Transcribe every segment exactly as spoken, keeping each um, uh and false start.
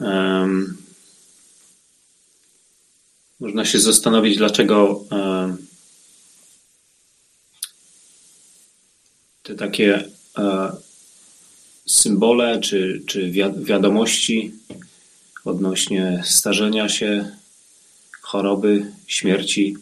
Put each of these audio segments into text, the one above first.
Um, można się zastanowić, dlaczego um, te takie um, symbole czy, czy wiadomości odnośnie starzenia się, choroby, śmierci.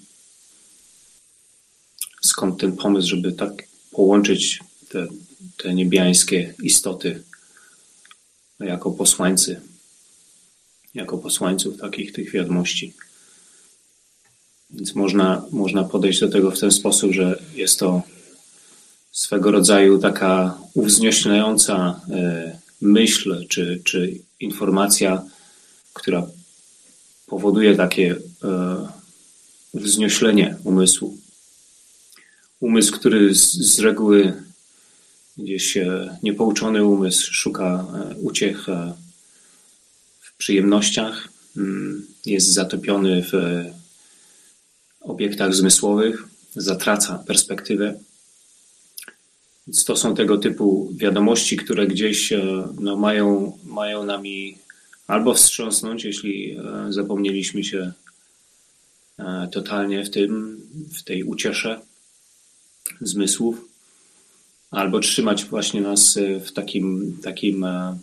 Skąd ten pomysł, żeby tak połączyć te, te niebiańskie istoty jako posłańcy, jako posłańców takich tych wiadomości. Więc można, można podejść do tego w ten sposób, że jest to swego rodzaju taka uwznioślająca myśl czy, czy informacja, która powoduje takie wznioślenie umysłu. Umysł, który z, z reguły gdzieś niepouczony umysł szuka uciech w przyjemnościach, jest zatopiony w obiektach zmysłowych, zatraca perspektywę. Więc to są tego typu wiadomości, które gdzieś no, mają, mają nami albo wstrząsnąć, jeśli zapomnieliśmy się totalnie w tym, w tej uciesze zmysłów, albo trzymać właśnie nas w takim, takim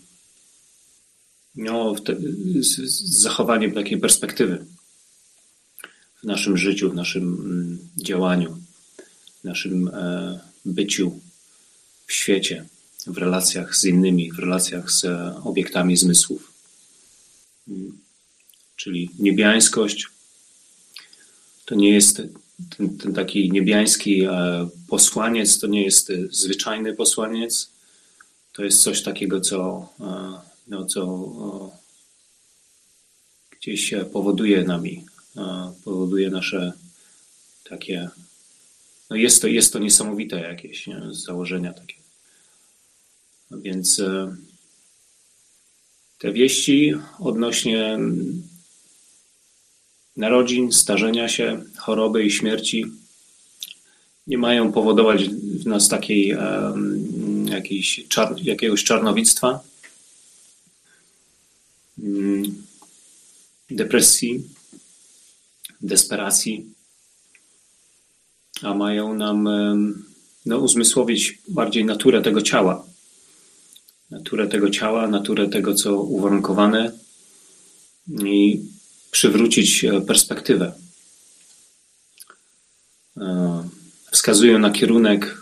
no, w te, z, z zachowaniem takiej perspektywy w naszym życiu, w naszym działaniu, w naszym byciu w świecie, w relacjach z innymi, w relacjach z obiektami zmysłów. Czyli niebiańskość to nie jest ten, ten taki niebiański posłaniec, to nie jest zwyczajny posłaniec, to jest coś takiego, co, no, co gdzieś powoduje nami, powoduje nasze takie, no jest to, jest to niesamowite jakieś nie, założenia takie. No więc te wieści odnośnie narodzin, starzenia się, choroby i śmierci nie mają powodować w nas takiej um, jakiejś czar, jakiegoś czarnowictwa, um, depresji, desperacji, a mają nam um, no, uzmysłowić bardziej naturę tego ciała. Naturę tego ciała, naturę tego, co uwarunkowane i przywrócić perspektywę. Wskazują na kierunek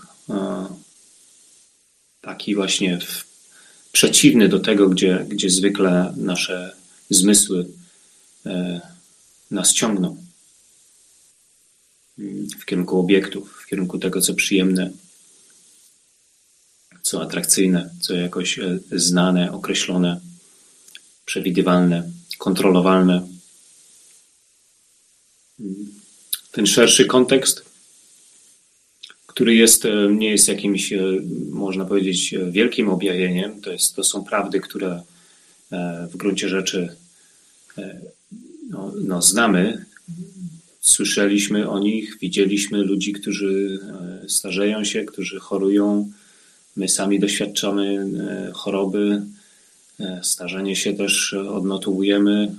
taki właśnie przeciwny do tego, gdzie, gdzie zwykle nasze zmysły nas ciągną. W kierunku obiektów, w kierunku tego, co przyjemne, co atrakcyjne, co jakoś znane, określone, przewidywalne, kontrolowalne. Ten szerszy kontekst, który jest, nie jest jakimś, można powiedzieć, wielkim objawieniem, to, jest, to są prawdy, które w gruncie rzeczy no, no, znamy, słyszeliśmy o nich, widzieliśmy ludzi, którzy starzeją się, którzy chorują. My sami doświadczamy choroby, starzenie się też odnotowujemy.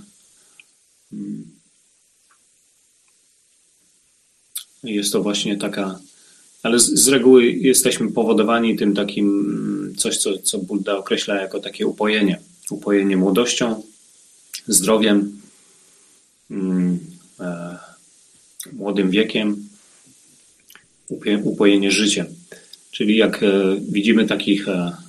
Jest to właśnie taka, ale z, z reguły jesteśmy powodowani tym takim, coś co, co Buddha określa jako takie upojenie. Upojenie młodością, zdrowiem, e, młodym wiekiem, upojenie życiem. Czyli jak widzimy takich,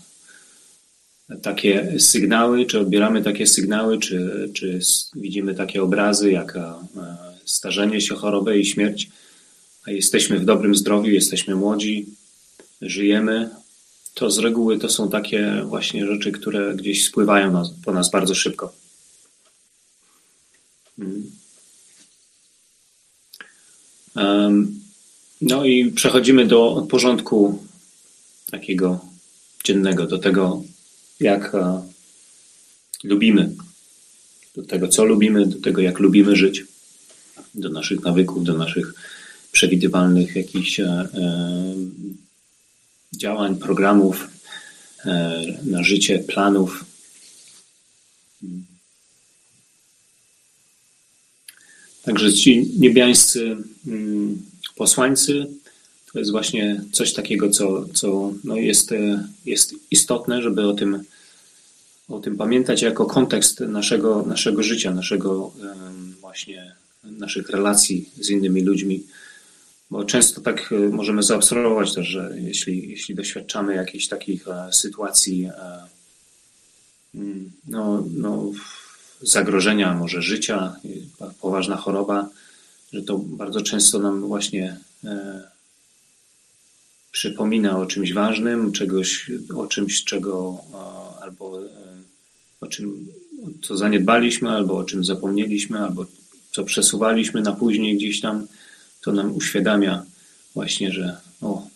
takie sygnały, czy odbieramy takie sygnały, czy, czy widzimy takie obrazy jak starzenie się, chorobę i śmierć, a jesteśmy w dobrym zdrowiu, jesteśmy młodzi, żyjemy, to z reguły to są takie właśnie rzeczy, które gdzieś spływają nas, po nas bardzo szybko. No i przechodzimy do porządku takiego dziennego, do tego, jak uh, lubimy, do tego, co lubimy, do tego, jak lubimy żyć, do naszych nawyków, do naszych przewidywalnych jakichś uh, działań, programów uh, na życie, planów. Także ci niebiańscy posłańcy to jest właśnie coś takiego, co, co no jest, jest istotne, żeby o tym, o tym pamiętać jako kontekst naszego, naszego życia, naszego właśnie naszych relacji z innymi ludźmi. Bo często tak możemy zaobserwować też, że jeśli, jeśli doświadczamy jakichś takich sytuacji no, no, zagrożenia może życia, poważna choroba, że to bardzo często nam właśnie e, przypomina o czymś ważnym, czegoś, o czymś, czego e, albo e, o czym co zaniedbaliśmy, albo o czym zapomnieliśmy, albo co przesuwaliśmy na później gdzieś tam, to nam uświadamia właśnie, że o,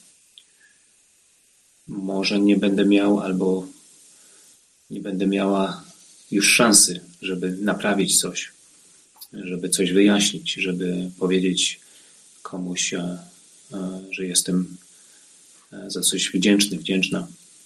może nie będę miał, albo nie będę miała już szansy, żeby naprawić coś, żeby coś wyjaśnić, żeby powiedzieć komuś, że jestem za coś wdzięczny, wdzięczna.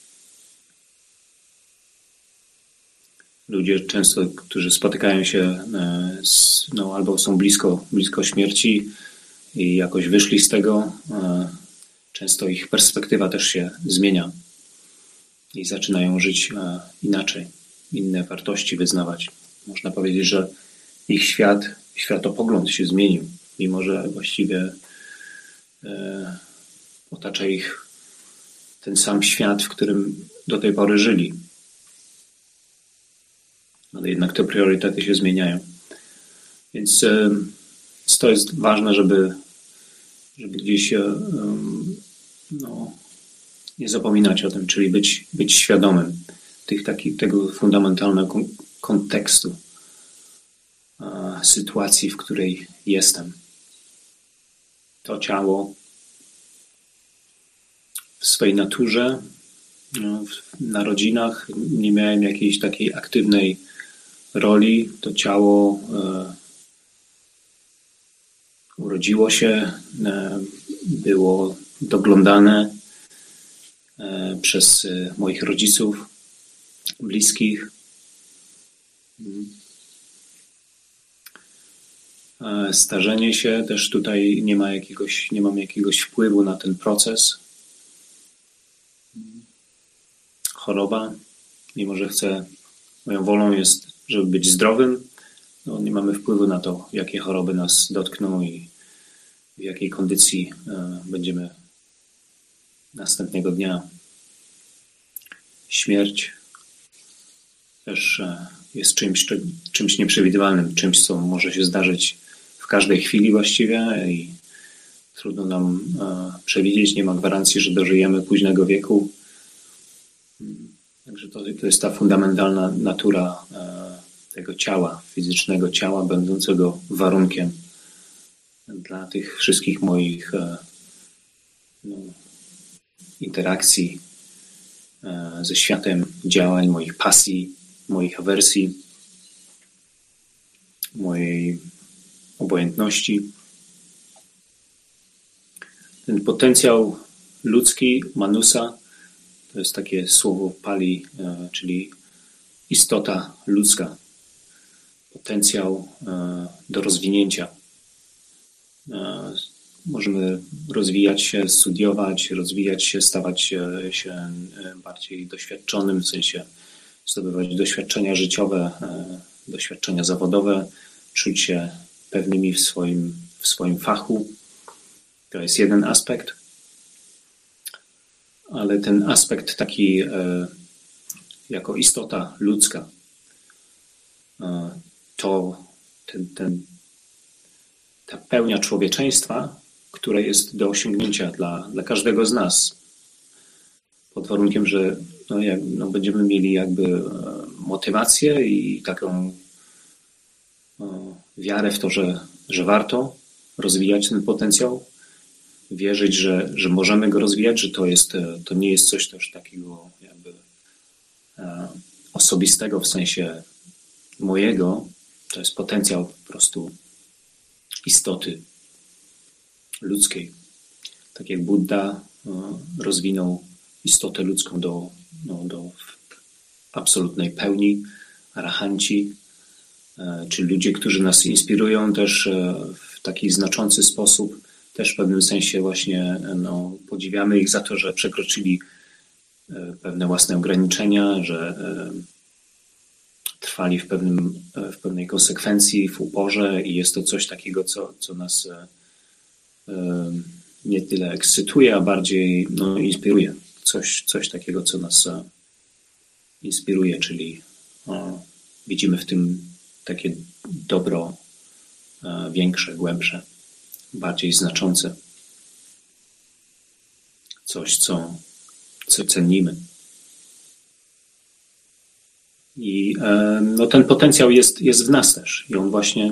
Ludzie często, którzy spotykają się z, no, albo są blisko, blisko śmierci i jakoś wyszli z tego, często ich perspektywa też się zmienia i zaczynają żyć inaczej, inne wartości wyznawać. Można powiedzieć, że ich świat, światopogląd się zmienił, mimo że właściwie e, otacza ich ten sam świat, w którym do tej pory żyli. Ale jednak te priorytety się zmieniają. Więc e, to jest ważne, żeby, żeby gdzieś e, no, nie zapominać o tym, czyli być, być świadomym tych, taki, tego fundamentalnego kontekstu sytuacji, w której jestem. To ciało w swojej naturze, no, w narodzinach nie miałem jakiejś takiej aktywnej roli. To ciało e, urodziło się, e, było doglądane e, przez e, moich rodziców, bliskich. Starzenie się też tutaj nie ma jakiegoś, nie mam jakiegoś wpływu na ten proces. Choroba, mimo że chcę, moją wolą jest, żeby być zdrowym, no nie mamy wpływu na to, jakie choroby nas dotkną i w jakiej kondycji będziemy następnego dnia. Śmierć też jest czymś, czymś nieprzewidywalnym, czymś, co może się zdarzyć w każdej chwili właściwie i trudno nam przewidzieć, nie ma gwarancji, że dożyjemy późnego wieku. Także to, to jest ta fundamentalna natura tego ciała, fizycznego ciała, będącego warunkiem dla tych wszystkich moich no, interakcji ze światem, działań, moich pasji, moich awersji, mojej obojętności. Ten potencjał ludzki, manusa, to jest takie słowo pali, czyli istota ludzka. Potencjał do rozwinięcia. Możemy rozwijać się, studiować, rozwijać się, stawać się bardziej doświadczonym, w sensie zdobywać doświadczenia życiowe, doświadczenia zawodowe, czuć się pewnymi w swoim, w swoim fachu. To jest jeden aspekt. Ale ten aspekt taki jako istota ludzka, to ten, ten, ta pełnia człowieczeństwa, która jest do osiągnięcia dla, dla każdego z nas. Pod warunkiem, że no, jak, no, będziemy mieli jakby motywację i taką o, wiarę w to, że, że warto rozwijać ten potencjał, wierzyć, że, że możemy go rozwijać, że to, jest, to nie jest coś też takiego jakby e, osobistego w sensie mojego, to jest potencjał po prostu istoty ludzkiej. Tak jak Buddha e, rozwinął istotę ludzką do, no, do absolutnej pełni, arahanci czy ludzie, którzy nas inspirują też w taki znaczący sposób, też w pewnym sensie właśnie no, podziwiamy ich za to, że przekroczyli pewne własne ograniczenia, że trwali w, pewnym, w pewnej konsekwencji, w uporze i jest to coś takiego, co, co nas nie tyle ekscytuje, a bardziej no, inspiruje. Coś, coś takiego, co nas inspiruje, czyli o, widzimy w tym takie dobro większe, głębsze, bardziej znaczące. Coś, co, co cenimy. I no, ten potencjał jest, jest w nas też. I on właśnie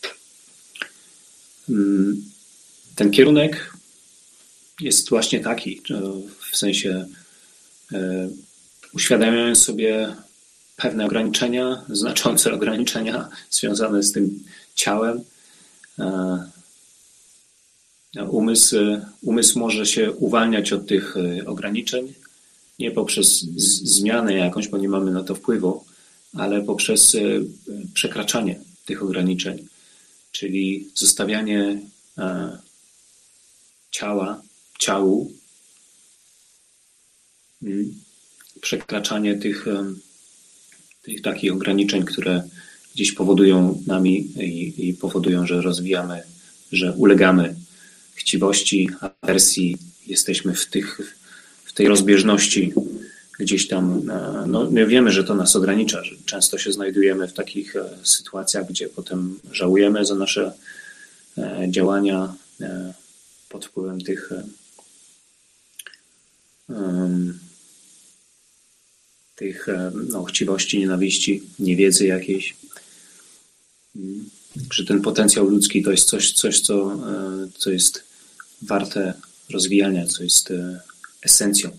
ten kierunek jest właśnie taki, w sensie uświadamiając sobie pewne ograniczenia, znaczące ograniczenia związane z tym ciałem. Umysł, umysł może się uwalniać od tych ograniczeń, nie poprzez zmianę jakąś, bo nie mamy na to wpływu, ale poprzez przekraczanie tych ograniczeń, czyli zostawianie ciała, ciału, przekraczanie tych, tych takich ograniczeń, które gdzieś powodują nami i, i powodują, że rozwijamy, że ulegamy chciwości, awersji, jesteśmy w, tych, w tej rozbieżności gdzieś tam, no wiemy, że to nas ogranicza, że często się znajdujemy w takich sytuacjach, gdzie potem żałujemy za nasze działania pod wpływem tych tych no, chciwości, nienawiści, niewiedzy jakiejś. Że ten potencjał ludzki to jest coś, coś co, co jest warte rozwijania, co jest esencją.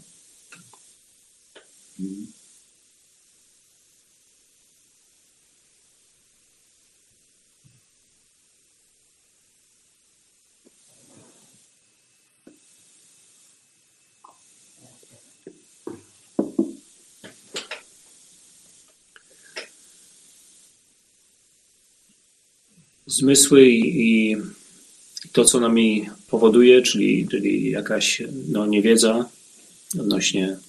Zmysły i, i to, co nami powoduje, czyli, czyli jakaś no, niewiedza odnośnie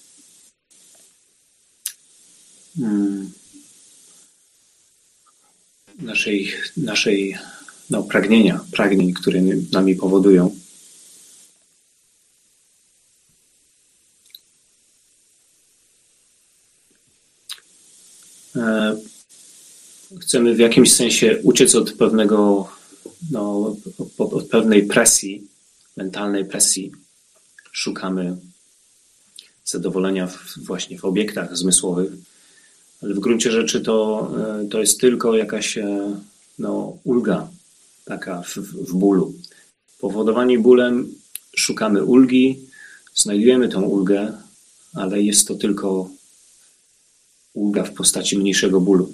hmm, naszej, naszej no, pragnienia, pragnień, które nami powodują. E, Chcemy w jakimś sensie uciec od pewnego, no, od, od pewnej presji, mentalnej presji. Szukamy zadowolenia w, właśnie w obiektach zmysłowych, ale w gruncie rzeczy to, to jest tylko jakaś no, ulga taka w, w bólu. Powodowani bólem szukamy ulgi, znajdujemy tą ulgę, ale jest to tylko ulga w postaci mniejszego bólu.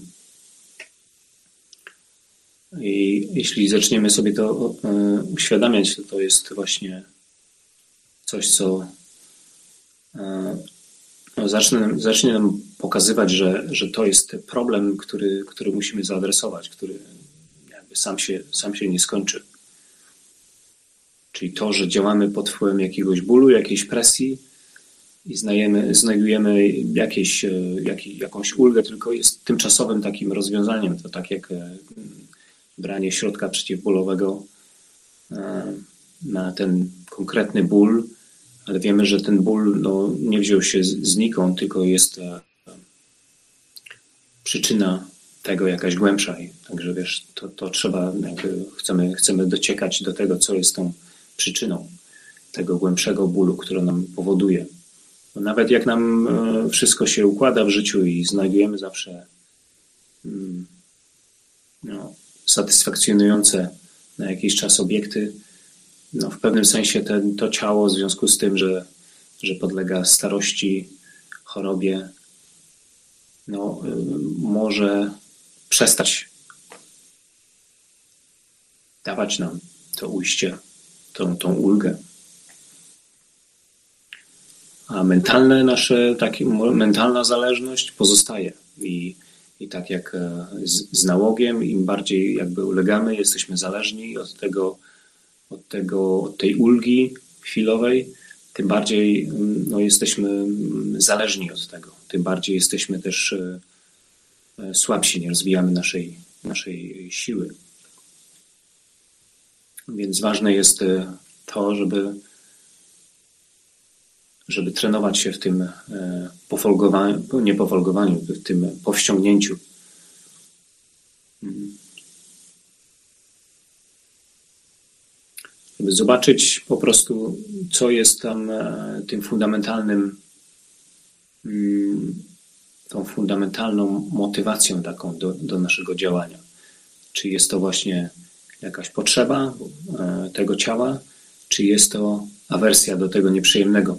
I jeśli zaczniemy sobie to uświadamiać, to to jest właśnie coś, co no, zacznie, zacznie nam pokazywać, że, że to jest problem, który, który musimy zaadresować, który jakby sam się, sam się nie skończy. Czyli to, że działamy pod wpływem jakiegoś bólu, jakiejś presji i znajemy, znajdujemy jakieś, jak, jakąś ulgę, tylko jest tymczasowym takim rozwiązaniem. To tak jak branie środka przeciwbólowego na ten konkretny ból, ale wiemy, że ten ból no, nie wziął się znikąd, tylko jest przyczyna tego jakaś głębsza. I także wiesz, to, to trzeba, jakby chcemy, chcemy dociekać do tego, co jest tą przyczyną tego głębszego bólu, który nam powoduje. Bo nawet jak nam wszystko się układa w życiu i znajdujemy zawsze no, satysfakcjonujące na jakiś czas obiekty, no w pewnym sensie ten, to ciało w związku z tym, że, że podlega starości, chorobie, no, może przestać dawać nam to ujście, tą, tą ulgę. A mentalne nasze, takie, mentalna zależność pozostaje i I tak jak z, z nałogiem, im bardziej jakby ulegamy, jesteśmy zależni od tego, od tego, od tej ulgi chwilowej, tym bardziej no, jesteśmy zależni od tego. Tym bardziej jesteśmy też słabsi, nie rozwijamy naszej, naszej siły. Więc ważne jest to, żeby, żeby trenować się w tym pofolgowaniu, nie pofolgowaniu, w tym powściągnięciu. Żeby zobaczyć po prostu, co jest tam tym fundamentalnym, tą fundamentalną motywacją taką do, do naszego działania. Czy jest to właśnie jakaś potrzeba tego ciała, czy jest to awersja do tego nieprzyjemnego.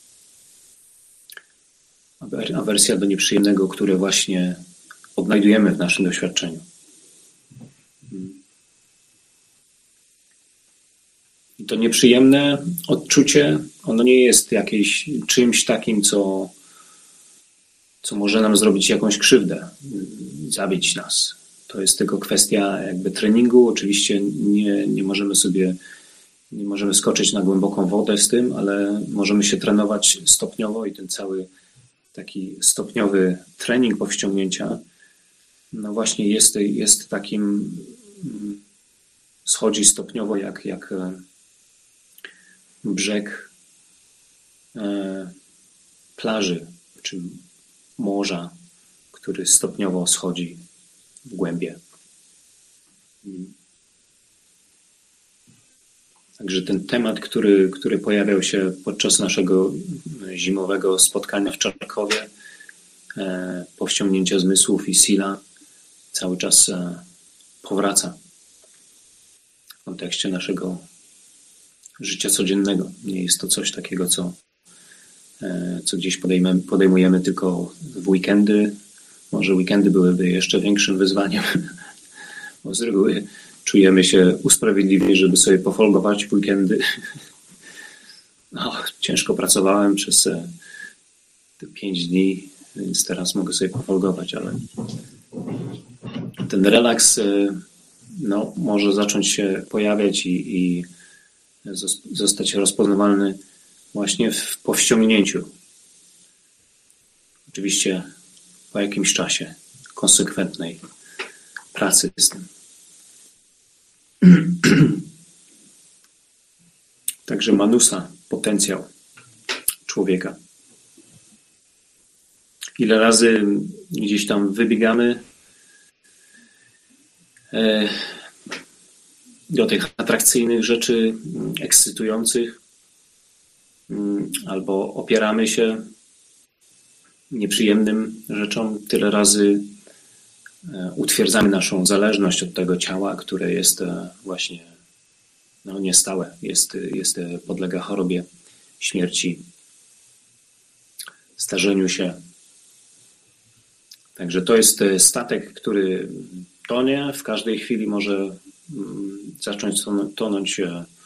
Awersja do nieprzyjemnego, które właśnie odnajdujemy w naszym doświadczeniu. I to nieprzyjemne odczucie, ono nie jest jakimś czymś takim, co, co może nam zrobić jakąś krzywdę, zabić nas. To jest tylko kwestia jakby treningu. Oczywiście nie, nie możemy sobie, nie możemy skoczyć na głęboką wodę z tym, ale możemy się trenować stopniowo i ten cały taki stopniowy trening powściągnięcia, no właśnie jest, jest takim, schodzi stopniowo jak, jak brzeg plaży czy morza, który stopniowo schodzi w głębie. Także ten temat, który, który pojawiał się podczas naszego zimowego spotkania w Czarnkowie, e, powściągnięcia zmysłów i sila, cały czas e, powraca w kontekście naszego życia codziennego. Nie jest to coś takiego, co, e, co gdzieś podejmujemy, podejmujemy tylko w weekendy. Może weekendy byłyby jeszcze większym wyzwaniem, bo z reguły czujemy się usprawiedliwieni, żeby sobie pofolgować w weekendy. No, ciężko pracowałem przez te pięć dni, więc teraz mogę sobie pofolgować, ale ten relaks no, może zacząć się pojawiać i, i zostać rozpoznawalny właśnie w powściągnięciu. Oczywiście po jakimś czasie konsekwentnej pracy z tym. Także manusa, potencjał człowieka. Ile razy gdzieś tam wybiegamy do tych atrakcyjnych rzeczy, ekscytujących, albo opieramy się nieprzyjemnym rzeczom, tyle razy utwierdzamy naszą zależność od tego ciała, które jest właśnie no, niestałe, jest, jest, podlega chorobie, śmierci, starzeniu się. Także to jest statek, który tonie, w każdej chwili może zacząć tonąć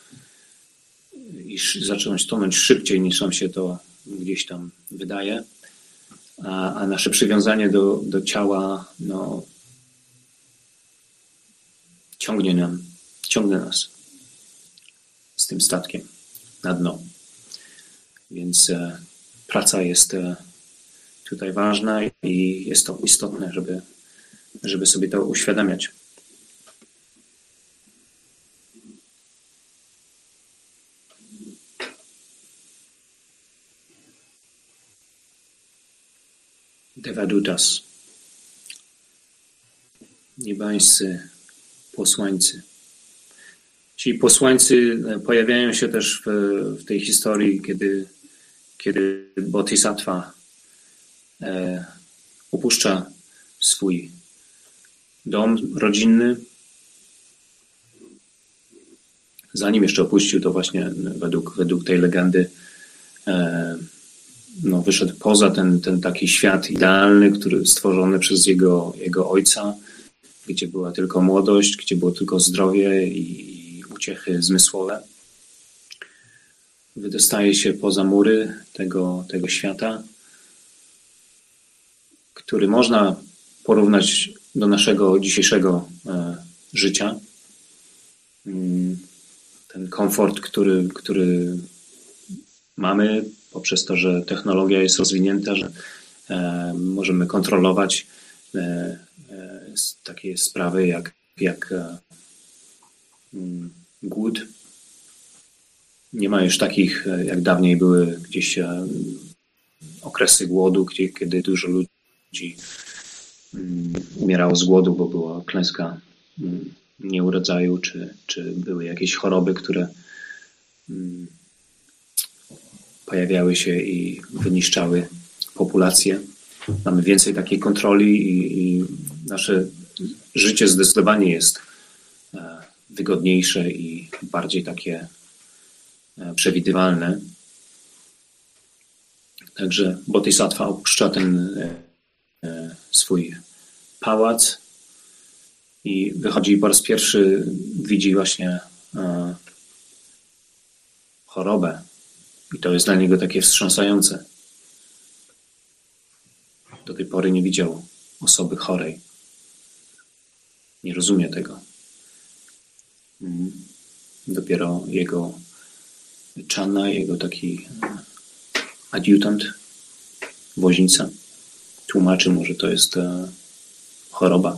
i zacząć tonąć szybciej niż nam się to gdzieś tam wydaje. A, a nasze przywiązanie do, do ciała no, ciągnie nam, ciągnie nas z tym statkiem na dno. Więc e, praca jest e, tutaj ważna i jest to istotne, żeby, żeby sobie to uświadamiać. Devadutas, niebańscy posłańcy. Ci posłańcy pojawiają się też w, w tej historii, kiedy, kiedy Bodhisattva e, opuszcza swój dom rodzinny. Zanim jeszcze opuścił, to właśnie według, według tej legendy e, no, wyszedł poza ten, ten taki świat idealny, który stworzony przez jego, jego ojca, gdzie była tylko młodość, gdzie było tylko zdrowie i, i uciechy zmysłowe. Wydostaje się poza mury tego, tego świata, który można porównać do naszego dzisiejszego życia. Ten komfort, który, który mamy poprzez to, że technologia jest rozwinięta, że e, możemy kontrolować e, e, takie sprawy jak, jak e, głód. Nie ma już takich, jak dawniej były gdzieś e, okresy głodu, gdzie, kiedy dużo ludzi um, umierało z głodu, bo była klęska um, nieurodzaju, czy, czy były jakieś choroby, które um, pojawiały się i wyniszczały populację. Mamy więcej takiej kontroli i, i nasze życie zdecydowanie jest e, wygodniejsze i bardziej takie e, przewidywalne. Także Bodhisattva opuszcza ten e, e, swój pałac i wychodzi po raz pierwszy, widzi właśnie e, chorobę. I to jest dla niego takie wstrząsające. Do tej pory nie widział osoby chorej. Nie rozumie tego. Dopiero jego czana, jego taki adiutant, woźnica, tłumaczy mu, że to jest choroba.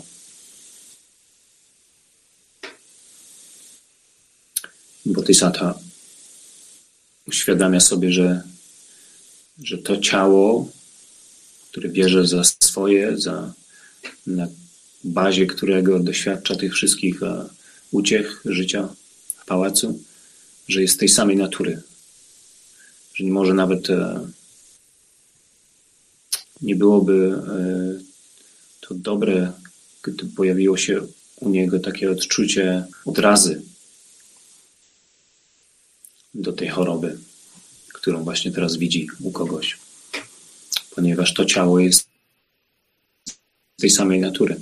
Bodhisattva uświadamia sobie, że, że to ciało, które bierze za swoje, za, na bazie którego doświadcza tych wszystkich e, uciech życia w pałacu, że jest tej samej natury. Że nie może nawet e, nie byłoby e, to dobre, gdy pojawiło się u niego takie odczucie odrazy do tej choroby, którą właśnie teraz widzi u kogoś. Ponieważ to ciało jest tej samej natury.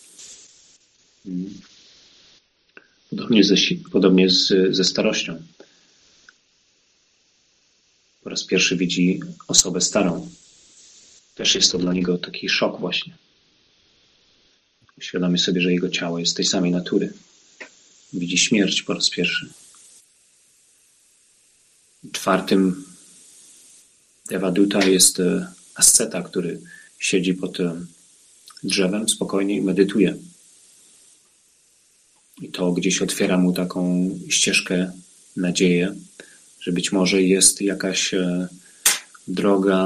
Podobnie ze, podobnie z, ze starością. Po raz pierwszy widzi osobę starą. Też jest to dla niego taki szok właśnie. Uświadomi sobie, że jego ciało jest tej samej natury. Widzi śmierć po raz pierwszy. Czwartym Devaduta jest asceta, który siedzi pod drzewem spokojnie i medytuje. I to gdzieś otwiera mu taką ścieżkę, nadzieję, że być może jest jakaś droga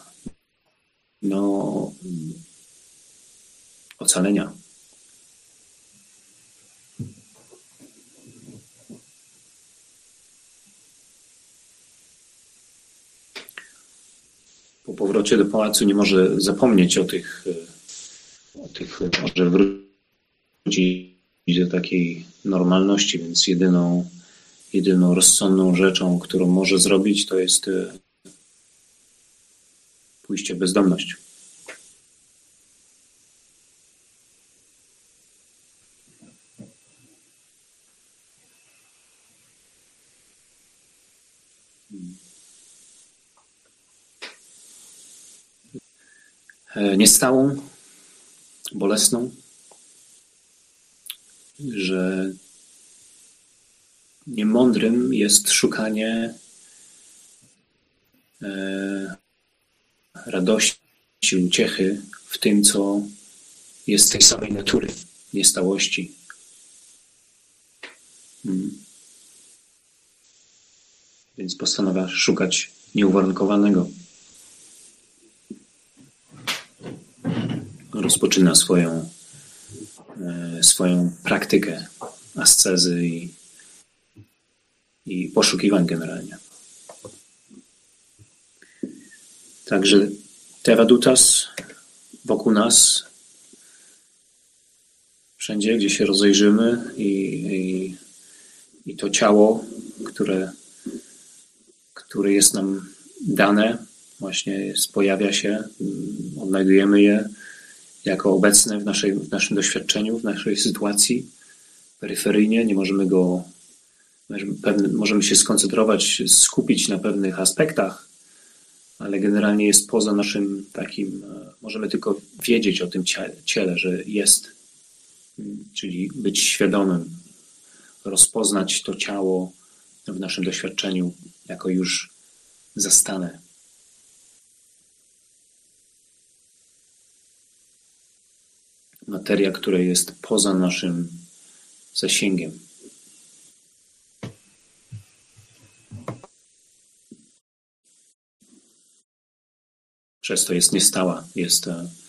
no, ocalenia. Po powrocie do pałacu nie może zapomnieć o tych, o tych, może wrócić do takiej normalności, więc jedyną, jedyną rozsądną rzeczą, którą może zrobić, to jest pójście w bezdomność. Niestałą, bolesną, że niemądrym jest szukanie e, radości, uciechy w tym, co jest tej samej natury, niestałości. Hmm. Więc postanawia szukać nieuwarunkowanego. Rozpoczyna swoją, e, swoją praktykę ascezy i, i poszukiwań generalnie. Także Devadutas wokół nas, wszędzie, gdzie się rozejrzymy i, i, i to ciało, które, które jest nam dane, właśnie jest, pojawia się, odnajdujemy je jako obecne w, naszej, w naszym doświadczeniu, w naszej sytuacji, peryferyjnie. Nie możemy go, pewne, możemy się skoncentrować, skupić na pewnych aspektach, ale generalnie jest poza naszym takim, możemy tylko wiedzieć o tym ciele, że jest, czyli być świadomym, rozpoznać to ciało w naszym doświadczeniu jako już zastane. Materia, która jest poza naszym zasięgiem. Przez to jest niestała, jest,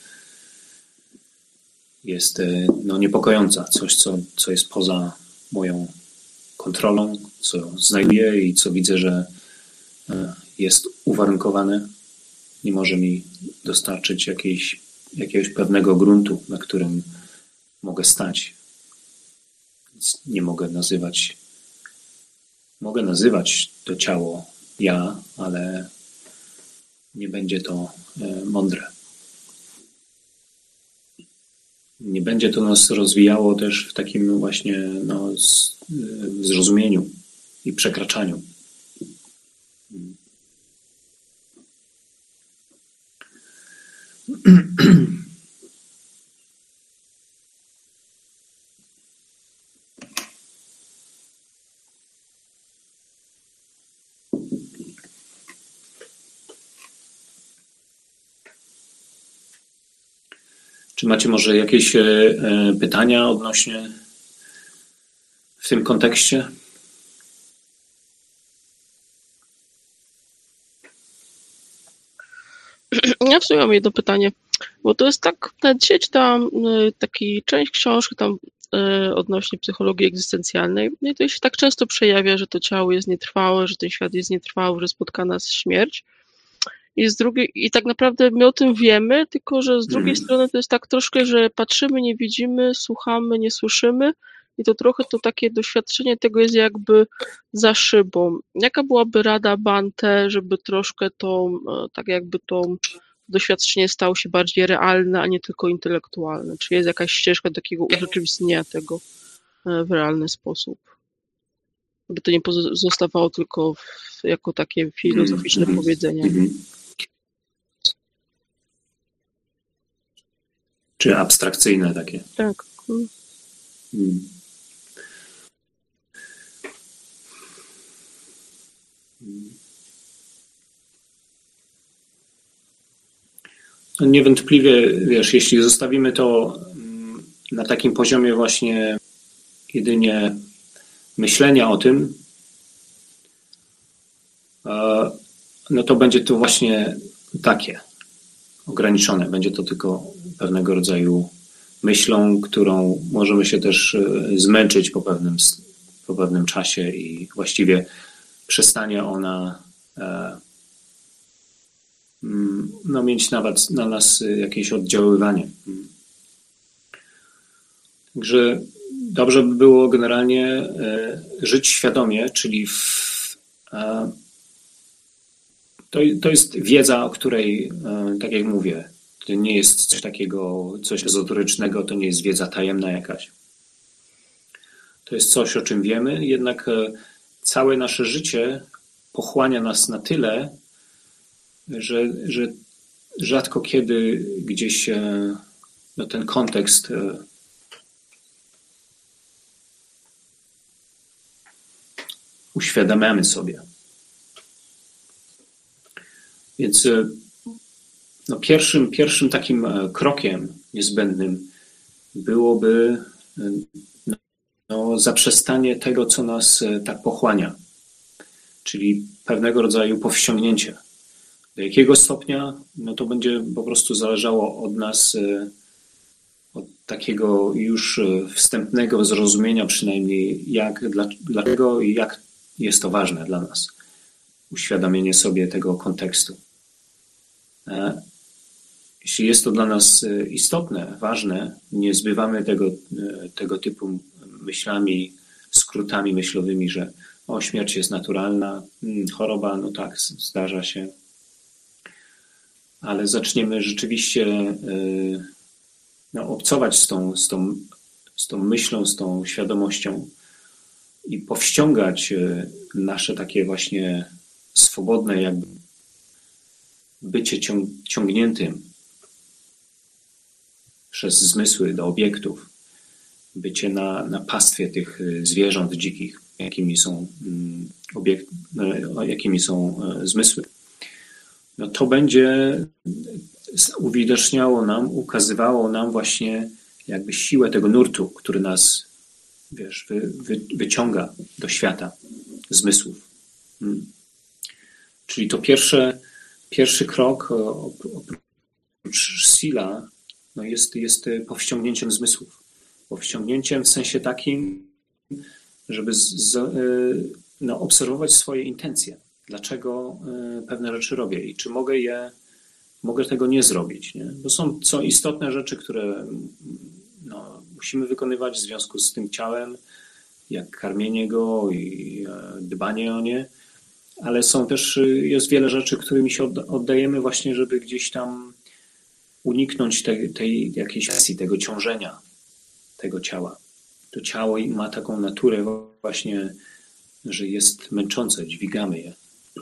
jest no, niepokojąca, coś, co, co jest poza moją kontrolą, co znajduję i co widzę, że jest uwarunkowane, nie może mi dostarczyć jakiejś, jakiegoś pewnego gruntu, na którym mogę stać. Więc nie mogę nazywać, mogę nazywać to ciało ja, ale nie będzie to mądre. Nie będzie to nas rozwijało też w takim właśnie no, zrozumieniu i przekraczaniu. Czy macie może jakieś pytania odnośnie w tym kontekście? Ja w sumie mam jedno pytanie, bo to jest tak, nawet dzisiaj czytałam taki część książki tam odnośnie psychologii egzystencjalnej, no i to się tak często przejawia, że to ciało jest nietrwałe, że ten świat jest nietrwały, że spotka nas śmierć. I z drugiej, i tak naprawdę my o tym wiemy, tylko że z drugiej Mhm. strony to jest tak troszkę, że patrzymy, nie widzimy, słuchamy, nie słyszymy i to trochę to takie doświadczenie tego jest jakby za szybą. Jaka byłaby rada Bante, żeby troszkę to, tak jakby to doświadczenie stało się bardziej realne, a nie tylko intelektualne? Czy jest jakaś ścieżka takiego urzeczywistnienia tego w realny sposób? Żeby to nie pozostawało tylko w, jako takie filozoficzne Mhm. powiedzenie. Mhm. Czy abstrakcyjne takie? Tak. Mm. Hmm. Niewątpliwie, wiesz, jeśli zostawimy to na takim poziomie właśnie jedynie myślenia o tym, no to będzie to właśnie takie ograniczone. Będzie to tylko pewnego rodzaju myślą, którą możemy się też zmęczyć po pewnym, po pewnym czasie i właściwie przestanie ona no, mieć nawet na nas jakieś oddziaływanie. Także dobrze by było generalnie żyć świadomie, czyli w, to, to jest wiedza, o której, tak jak mówię, to nie jest coś takiego, coś ezoterycznego, to nie jest wiedza tajemna jakaś. To jest coś, o czym wiemy, jednak całe nasze życie pochłania nas na tyle, że, że rzadko kiedy gdzieś no, ten kontekst uświadamiamy sobie. Więc no, pierwszym, pierwszym takim krokiem niezbędnym byłoby no, zaprzestanie tego, co nas tak pochłania, czyli pewnego rodzaju powściągnięcie. Do jakiego stopnia, no to będzie po prostu zależało od nas, od takiego już wstępnego zrozumienia przynajmniej, jak, dlaczego i jak jest to ważne dla nas. Uświadomienie sobie tego kontekstu. Jeśli jest to dla nas istotne, ważne, nie zbywamy tego, tego typu myślami, skrótami myślowymi, że o, śmierć jest naturalna, choroba, no tak, zdarza się. Ale zaczniemy rzeczywiście no, obcować z tą, z, tą, z tą myślą, z tą świadomością i powściągać nasze takie właśnie swobodne jakby bycie ciąg, ciągniętym przez zmysły do obiektów, bycie na, na pastwie tych zwierząt dzikich, jakimi są, obiekt, jakimi są zmysły, no to będzie uwidaczniało nam, ukazywało nam właśnie jakby siłę tego nurtu, który nas, wiesz, wy, wy, wyciąga do świata zmysłów. Hmm. Czyli to pierwsze, pierwszy krok oprócz sila no jest, jest powściągnięciem zmysłów. Powściągnięciem w sensie takim, żeby z, no, obserwować swoje intencje. Dlaczego pewne rzeczy robię i czy mogę je, mogę tego nie zrobić. Nie? Bo są, są istotne rzeczy, które no, musimy wykonywać w związku z tym ciałem, jak karmienie go i dbanie o nie, ale są też, jest wiele rzeczy, którymi się oddajemy właśnie, żeby gdzieś tam uniknąć tej, tej jakiejś kwestii, tego ciążenia tego ciała. To ciało ma taką naturę właśnie, że jest męczące, dźwigamy je.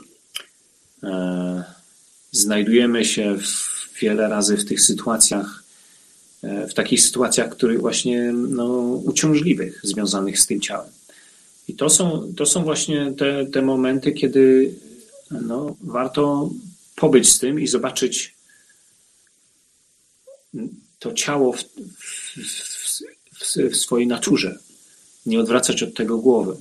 Znajdujemy się w, wiele razy w tych sytuacjach, w takich sytuacjach, których właśnie no, uciążliwych, związanych z tym ciałem. I to są, to są właśnie te, te momenty, kiedy no, warto pobyć z tym i zobaczyć to ciało w, w, w, w swojej naturze. Nie odwracać od tego głowy.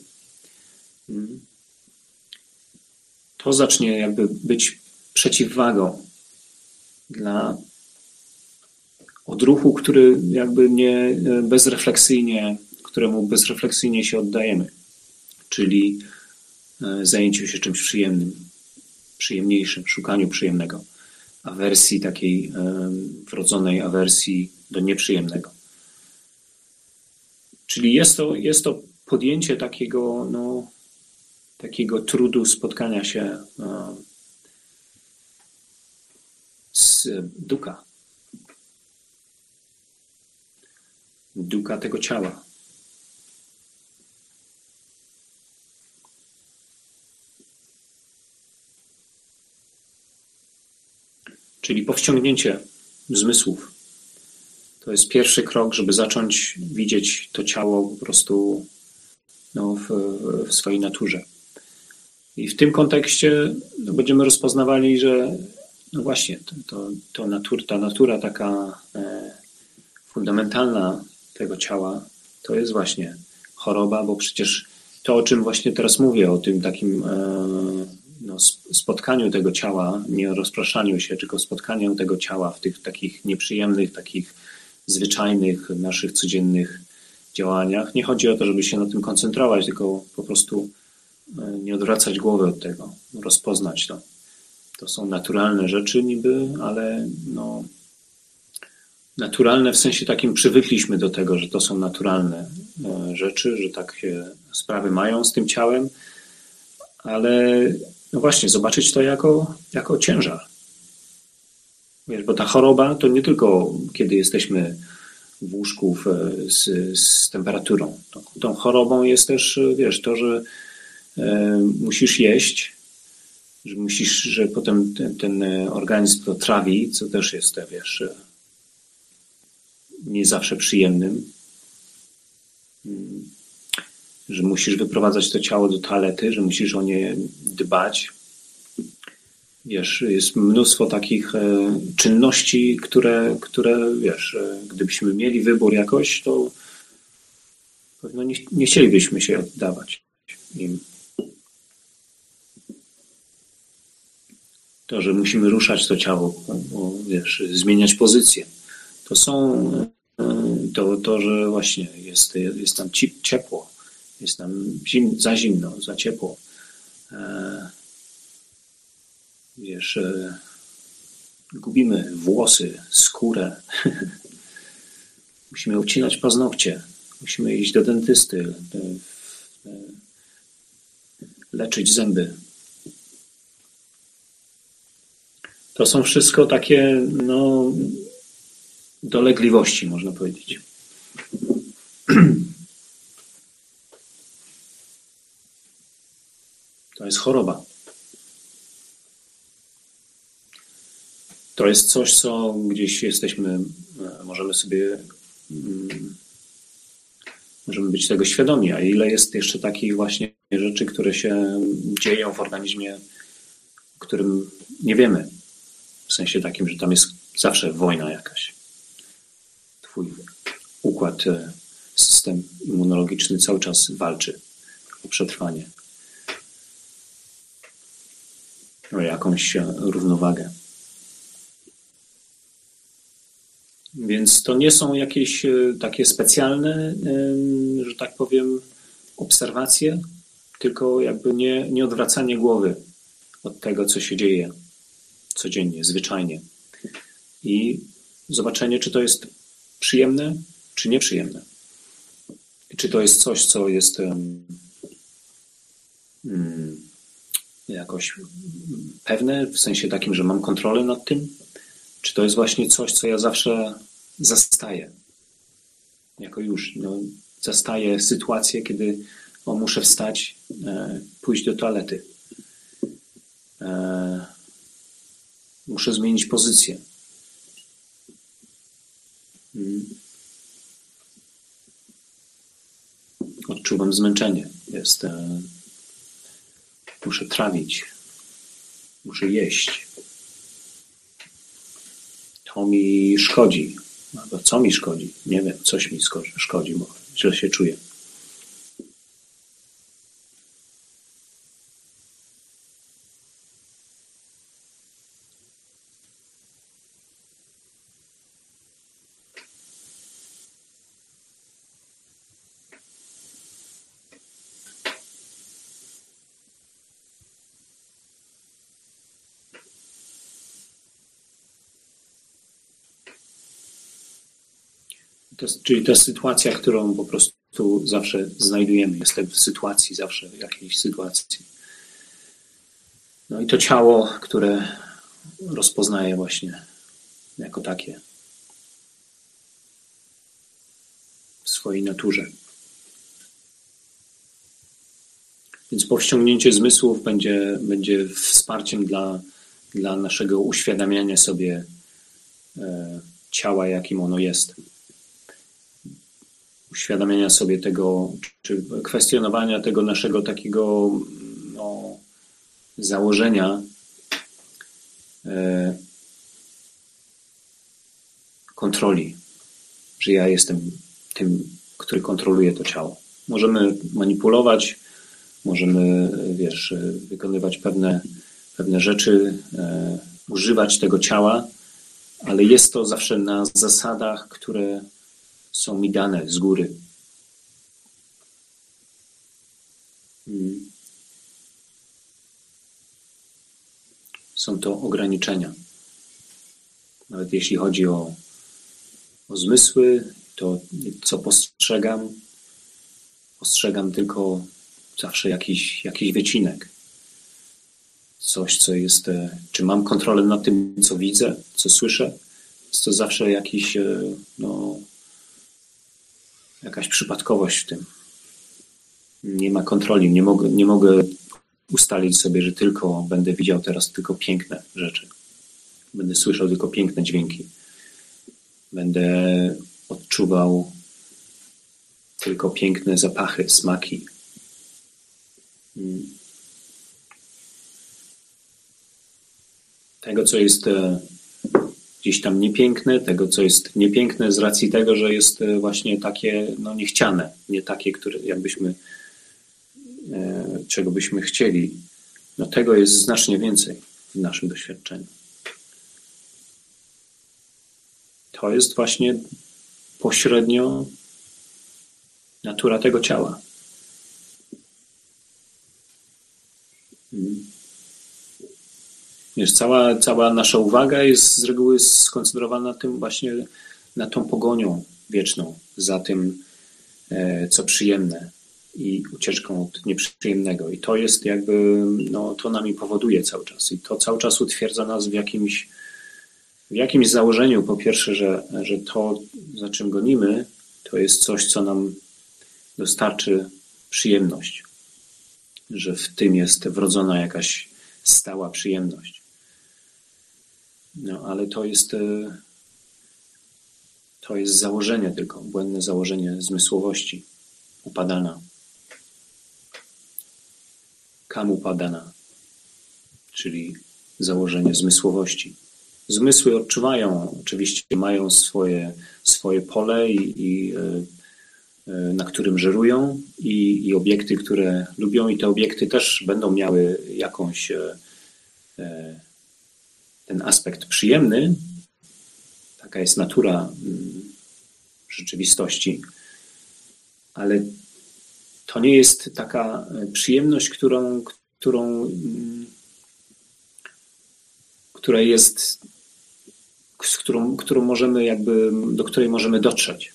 To zacznie jakby być przeciwwagą dla odruchu, który jakby nie bezrefleksyjnie, któremu bezrefleksyjnie się oddajemy. Czyli zajęciu się czymś przyjemnym, przyjemniejszym, szukaniu przyjemnego. Awersji takiej wrodzonej awersji do nieprzyjemnego. Czyli jest to, jest to podjęcie takiego, no, takiego trudu spotkania się z dukkha. Dukkha tego ciała. Czyli powściągnięcie zmysłów. To jest pierwszy krok, żeby zacząć widzieć to ciało po prostu no, w, w swojej naturze. I w tym kontekście no, będziemy rozpoznawali, że no właśnie, to, to, to natur, ta natura taka e, fundamentalna tego ciała, to jest właśnie choroba, bo przecież to, o czym właśnie teraz mówię, o tym takim e, no, spotkaniu tego ciała, nie rozpraszaniu się, tylko spotkaniu tego ciała w tych takich nieprzyjemnych, takich zwyczajnych, naszych codziennych działaniach. Nie chodzi o to, żeby się na tym koncentrować, tylko po prostu nie odwracać głowy od tego, rozpoznać to. To są naturalne rzeczy niby, ale no, naturalne w sensie takim przywykliśmy do tego, że to są naturalne rzeczy, że tak się sprawy mają z tym ciałem, ale no właśnie, zobaczyć to jako, jako ciężar. Wiesz, bo ta choroba to nie tylko kiedy jesteśmy w łóżku z, z temperaturą. Tą chorobą jest też, wiesz, to, że e, musisz jeść, że musisz, że potem ten, ten organizm to trawi, co też jest, wiesz, nie zawsze przyjemnym. Że musisz wyprowadzać to ciało do toalety, że musisz o nie dbać. Wiesz, jest mnóstwo takich e, czynności, które, które, wiesz, e, gdybyśmy mieli wybór jakoś, to pewno nie, nie chcielibyśmy się oddawać im. To, że musimy ruszać to ciało, bo, wiesz, zmieniać pozycję. To są, e, to, to, że właśnie jest, jest tam ciepło, jest tam zim, za zimno, za ciepło. E, Wiesz, e, gubimy włosy, skórę. Musimy obcinać paznokcie. Musimy iść do dentysty, e, e, leczyć zęby. To są wszystko takie, no, dolegliwości, można powiedzieć. To jest choroba. To jest coś, co gdzieś jesteśmy, możemy sobie, możemy być tego świadomi, a ile jest jeszcze takich właśnie rzeczy, które się dzieją w organizmie, o którym nie wiemy. W sensie takim, że tam jest zawsze wojna jakaś. Twój układ, system immunologiczny cały czas walczy o przetrwanie, o jakąś równowagę. Więc to nie są jakieś takie specjalne, że tak powiem, obserwacje, tylko jakby nie, nie odwracanie głowy od tego, co się dzieje codziennie, zwyczajnie. I zobaczenie, czy to jest przyjemne, czy nieprzyjemne. I czy to jest coś, co jest um, jakoś pewne, w sensie takim, że mam kontrolę nad tym, czy to jest właśnie coś, co ja zawsze zastaję. Jako już no, zastaję sytuację, kiedy o, muszę wstać, e, pójść do toalety. E, muszę zmienić pozycję. Hmm. Odczuwam zmęczenie. Jest, e, muszę trawić. Muszę jeść. To mi szkodzi. Albo co mi szkodzi? Nie wiem, coś mi szkodzi, bo źle się czuję. To jest, czyli to jest sytuacja, którą po prostu zawsze znajdujemy. Jestem w sytuacji, zawsze w jakiejś sytuacji. No i to ciało, które rozpoznaje właśnie jako takie w swojej naturze. Więc powściągnięcie zmysłów będzie, będzie wsparciem dla, dla naszego uświadamiania sobie e, ciała, jakim ono jest. Uświadamiania sobie tego, czy kwestionowania tego naszego takiego no, założenia e, kontroli, że ja jestem tym, który kontroluje to ciało. Możemy manipulować, możemy, wiesz, wykonywać pewne, pewne rzeczy, e, używać tego ciała, ale jest to zawsze na zasadach, które są mi dane z góry. Są to ograniczenia. Nawet jeśli chodzi o, o zmysły, to co postrzegam, postrzegam tylko zawsze jakiś, jakiś wycinek. Coś, co jest, czy mam kontrolę nad tym, co widzę, co słyszę. Jest to zawsze jakiś, no, jakaś przypadkowość w tym. Nie ma kontroli, nie mogę, nie mogę ustalić sobie, że tylko będę widział teraz tylko piękne rzeczy. Będę słyszał tylko piękne dźwięki. Będę odczuwał tylko piękne zapachy, smaki. Tego, co jest gdzieś tam niepiękne, tego, co jest niepiękne z racji tego, że jest właśnie takie no, niechciane, nie takie, które jakbyśmy, e, czego byśmy chcieli. No tego jest znacznie więcej w naszym doświadczeniu. To jest właśnie pośrednio natura tego ciała. Wiesz, cała, cała nasza uwaga jest z reguły skoncentrowana na tym właśnie, na tą pogonią wieczną, za tym, e, co przyjemne i ucieczką od nieprzyjemnego. I to jest jakby, no to nami powoduje cały czas. I to cały czas utwierdza nas w jakimś, w jakimś założeniu, po pierwsze, że, że to, za czym gonimy, to jest coś, co nam dostarczy przyjemność. Że w tym jest wrodzona jakaś stała przyjemność. No, ale to jest, to jest założenie tylko, błędne założenie zmysłowości, upadana. Kam upadana, czyli założenie zmysłowości. Zmysły odczuwają, oczywiście mają swoje, swoje pole, i, i, na którym żerują, i, i obiekty, które lubią, i te obiekty też będą miały jakąś ten aspekt przyjemny. Taka jest natura rzeczywistości, ale to nie jest taka przyjemność, którą, którą, która jest, z którą, którą możemy jakby, do której możemy dotrzeć.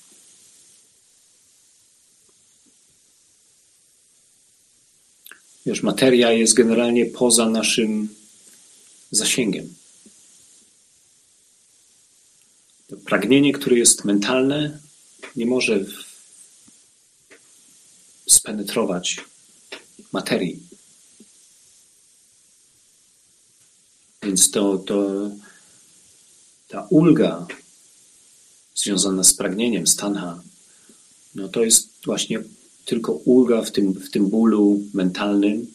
Wiesz, materia jest generalnie poza naszym zasięgiem. To pragnienie, które jest mentalne, nie może spenetrować materii. Więc to, to ta ulga związana z pragnieniem, stanha, no to jest właśnie tylko ulga w tym, w tym bólu mentalnym,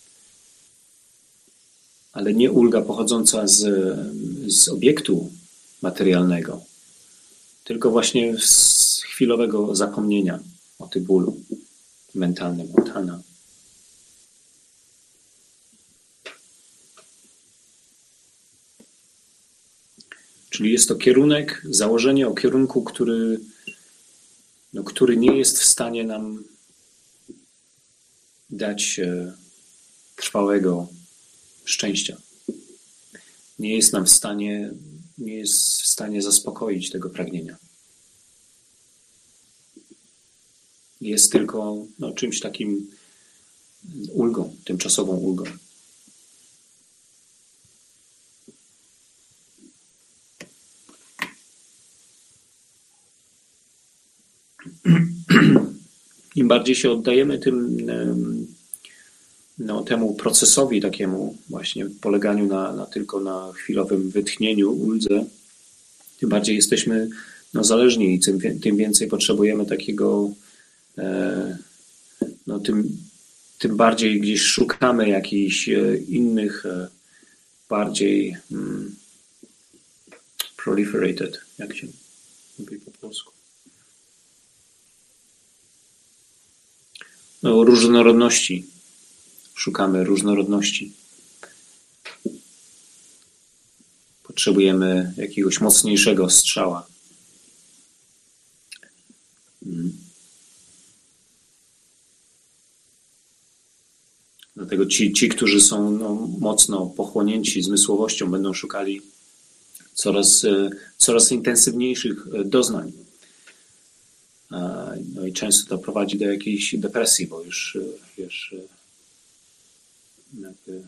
ale nie ulga pochodząca z, z obiektu materialnego, tylko właśnie z chwilowego zapomnienia o tym bólu mentalnym, utana. Czyli jest to kierunek, założenie o kierunku, który, no, który nie jest w stanie nam dać e, trwałego szczęścia. Nie jest nam w stanie, nie jest w stanie zaspokoić tego pragnienia. Jest tylko no, czymś takim ulgą, tymczasową ulgą. Im bardziej się oddajemy tym, no, temu procesowi takiemu właśnie poleganiu na, na tylko na chwilowym wytchnieniu, uldze, tym bardziej jesteśmy no, zależni i tym, tym więcej potrzebujemy takiego, e, no, tym, tym bardziej gdzieś szukamy jakichś innych, bardziej mm, proliferated, jak się mówi po polsku. No, różnorodności. Szukamy różnorodności. Potrzebujemy jakiegoś mocniejszego strzała. Hmm. Dlatego ci, ci którzy są no, mocno pochłonięci zmysłowością, będą szukali coraz, coraz intensywniejszych doznań. No i często to prowadzi do jakiejś depresji, bo już, wiesz, jakby,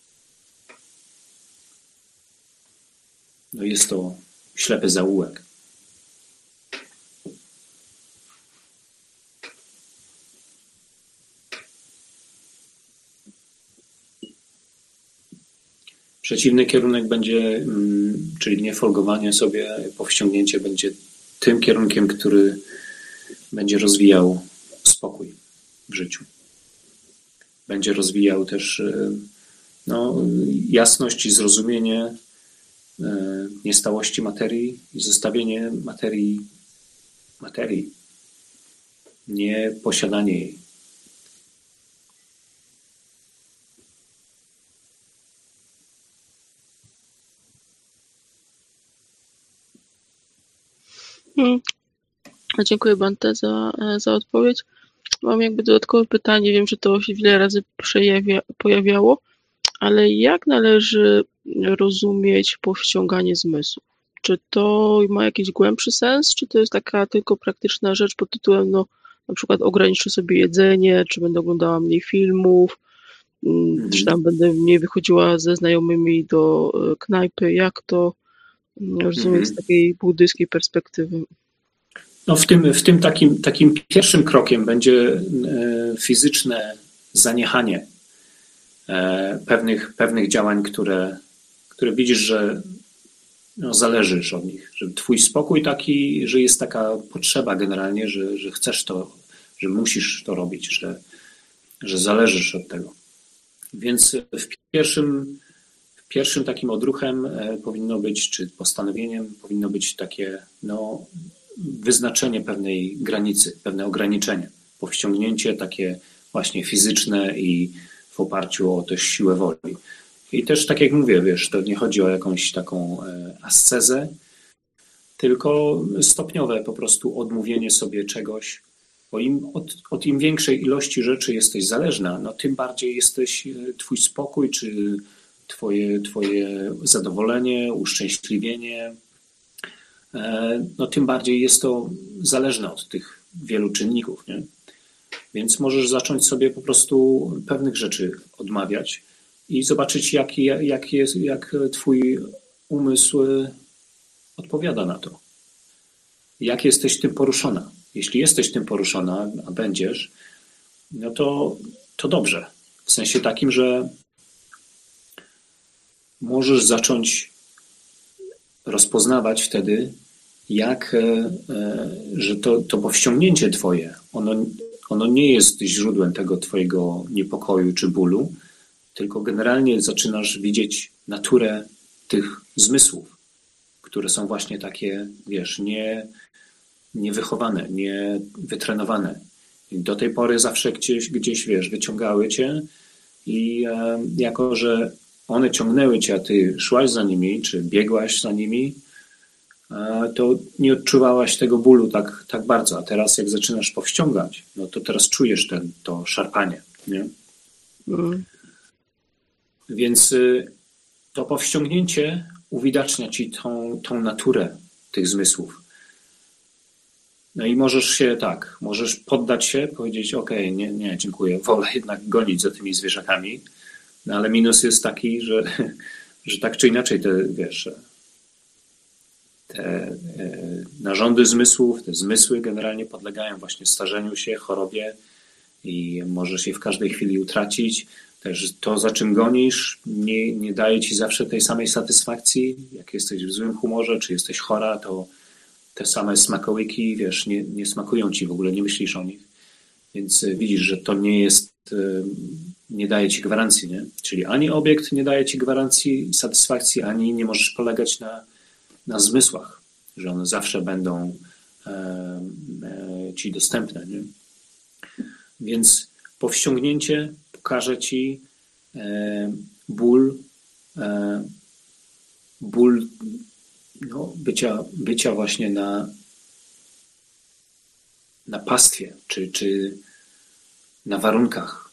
no jest to ślepy zaułek. Przeciwny kierunek będzie, czyli nie folgowanie sobie, powściągnięcie będzie tym kierunkiem, który będzie rozwijał spokój w życiu. Będzie rozwijał też no, jasność i zrozumienie niestałości materii i zostawienie materii materii, nie posiadanie jej. Hmm. Dziękuję, Bante, za, za odpowiedź. Mam jakby dodatkowe pytanie. Wiem, że to się wiele razy przejawia, pojawiało, ale jak należy rozumieć powściąganie zmysłów? Czy to ma jakiś głębszy sens, czy to jest taka tylko praktyczna rzecz pod tytułem, no, na przykład ograniczę sobie jedzenie, czy będę oglądała mniej filmów, mhm. czy tam będę mniej wychodziła ze znajomymi do knajpy? Jak to rozumieć mhm. z takiej buddyjskiej perspektywy? No w tym, w tym takim, takim pierwszym krokiem będzie fizyczne zaniechanie pewnych, pewnych działań, które, które widzisz, że no, zależysz od nich, że twój spokój taki, że jest taka potrzeba generalnie, że, że chcesz to, że musisz to robić, że, że zależysz od tego. Więc w pierwszym, w pierwszym takim odruchem powinno być, czy postanowieniem powinno być takie no, wyznaczenie pewnej granicy, pewne ograniczenie, powściągnięcie takie właśnie fizyczne i w oparciu o też siłę woli. I też tak jak mówię, wiesz, to nie chodzi o jakąś taką ascezę, tylko stopniowe po prostu odmówienie sobie czegoś, bo im, od, od im większej ilości rzeczy jesteś zależna, no tym bardziej jesteś, twój spokój, czy twoje, twoje zadowolenie, uszczęśliwienie, no tym bardziej jest to zależne od tych wielu czynników, nie? Więc możesz zacząć sobie po prostu pewnych rzeczy odmawiać i zobaczyć, jak, jak, jest, jak twój umysł odpowiada na to. Jak jesteś tym poruszona. Jeśli jesteś tym poruszona, a będziesz, no to, to dobrze. W sensie takim, że możesz zacząć rozpoznawać wtedy, jak, że to, to powściągnięcie twoje, ono, ono nie jest źródłem tego twojego niepokoju czy bólu, tylko generalnie zaczynasz widzieć naturę tych zmysłów, które są właśnie takie, wiesz, nie, niewychowane, niewytrenowane. I do tej pory zawsze gdzieś, gdzieś, wiesz, wyciągały cię i e, jako, że one ciągnęły cię, a ty szłaś za nimi, czy biegłaś za nimi, e, to nie odczuwałaś tego bólu tak, tak bardzo. A teraz jak zaczynasz powściągać, no to teraz czujesz ten, to szarpanie, nie? Mm. Więc y, to powściągnięcie uwidacznia ci tą, tą naturę tych zmysłów. No i możesz się tak, możesz poddać się, powiedzieć, okej, nie, nie, dziękuję, wolę jednak gonić za tymi zwierzakami, no ale minus jest taki, że, że tak czy inaczej te, wiesz, te e, narządy zmysłów, te zmysły generalnie podlegają właśnie starzeniu się, chorobie i możesz je w każdej chwili utracić. Też to, za czym gonisz, nie, nie daje ci zawsze tej samej satysfakcji. Jak jesteś w złym humorze, czy jesteś chora, to te same smakołyki, wiesz, nie, nie smakują ci w ogóle, nie myślisz o nich. Więc widzisz, że to nie jest, nie daje ci gwarancji, nie? Czyli ani obiekt nie daje ci gwarancji satysfakcji, ani nie możesz polegać na, na zmysłach, że one zawsze będą e, e, ci dostępne, nie? Więc powściągnięcie pokaże ci e, ból, e, ból no, bycia, bycia właśnie na, na pastwie, czy, czy na warunkach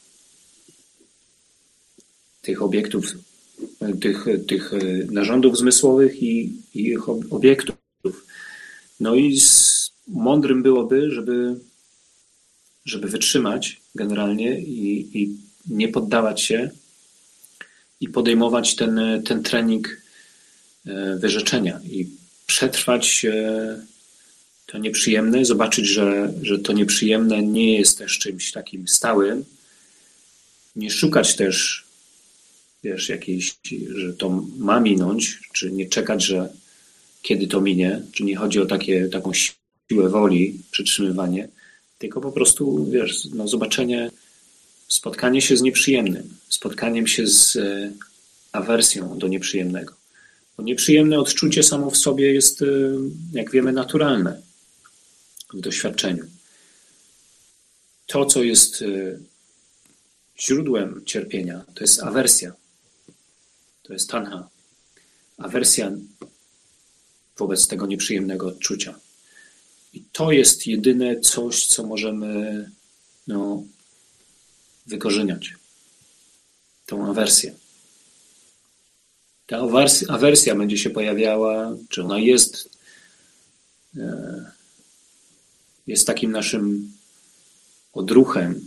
tych obiektów, tych, tych narządów zmysłowych i, i ich obiektów. No i z, mądrym byłoby, żeby, żeby wytrzymać generalnie i, i nie poddawać się i podejmować ten, ten trening wyrzeczenia i przetrwać to nieprzyjemne, zobaczyć, że, że to nieprzyjemne nie jest też czymś takim stałym, nie szukać też, wiesz, jakiejś, że to ma minąć, czy nie czekać, że kiedy to minie, czy nie chodzi o takie, taką siłę woli, przytrzymywanie, tylko po prostu, wiesz, no, zobaczenie, spotkanie się z nieprzyjemnym, spotkaniem się z awersją do nieprzyjemnego. Bo nieprzyjemne odczucie samo w sobie jest, jak wiemy, naturalne w doświadczeniu. To, co jest źródłem cierpienia, to jest awersja. To jest tanha. Awersja wobec tego nieprzyjemnego odczucia. I to jest jedyne coś, co możemy no, wykorzeniać. Tą awersję. Ta awersja będzie się pojawiała, czy ona jest, jest takim naszym odruchem,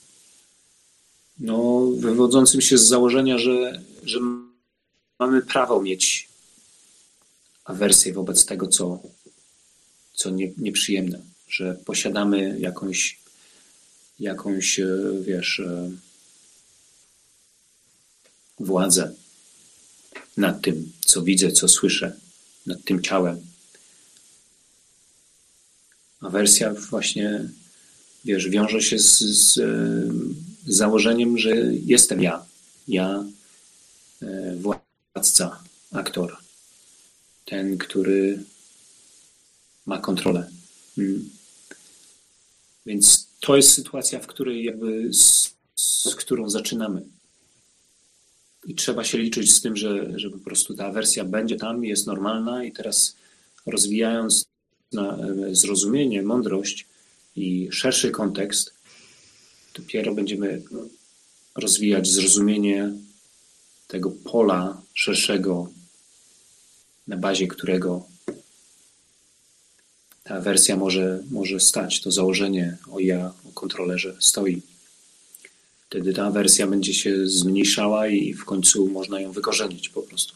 no, wywodzącym się z założenia, że, że mamy prawo mieć awersję wobec tego, co, co nie, nieprzyjemne, że posiadamy jakąś, jakąś, wiesz, władzę nad tym, co widzę, co słyszę, nad tym ciałem. Awersja właśnie, wiesz, wiąże się z, z, z założeniem, że jestem ja. Ja, władca, aktor. Ten, który ma kontrolę. Hmm. Więc to jest sytuacja, w której jakby z, z którą zaczynamy. I trzeba się liczyć z tym, że, że po prostu ta awersja będzie tam, jest normalna i teraz rozwijając na zrozumienie, mądrość i szerszy kontekst, dopiero będziemy rozwijać zrozumienie tego pola szerszego, na bazie którego ta wersja może, może stać. To założenie o ja, o kontrolerze stoi. Wtedy ta wersja będzie się zmniejszała i w końcu można ją wykorzenić po prostu.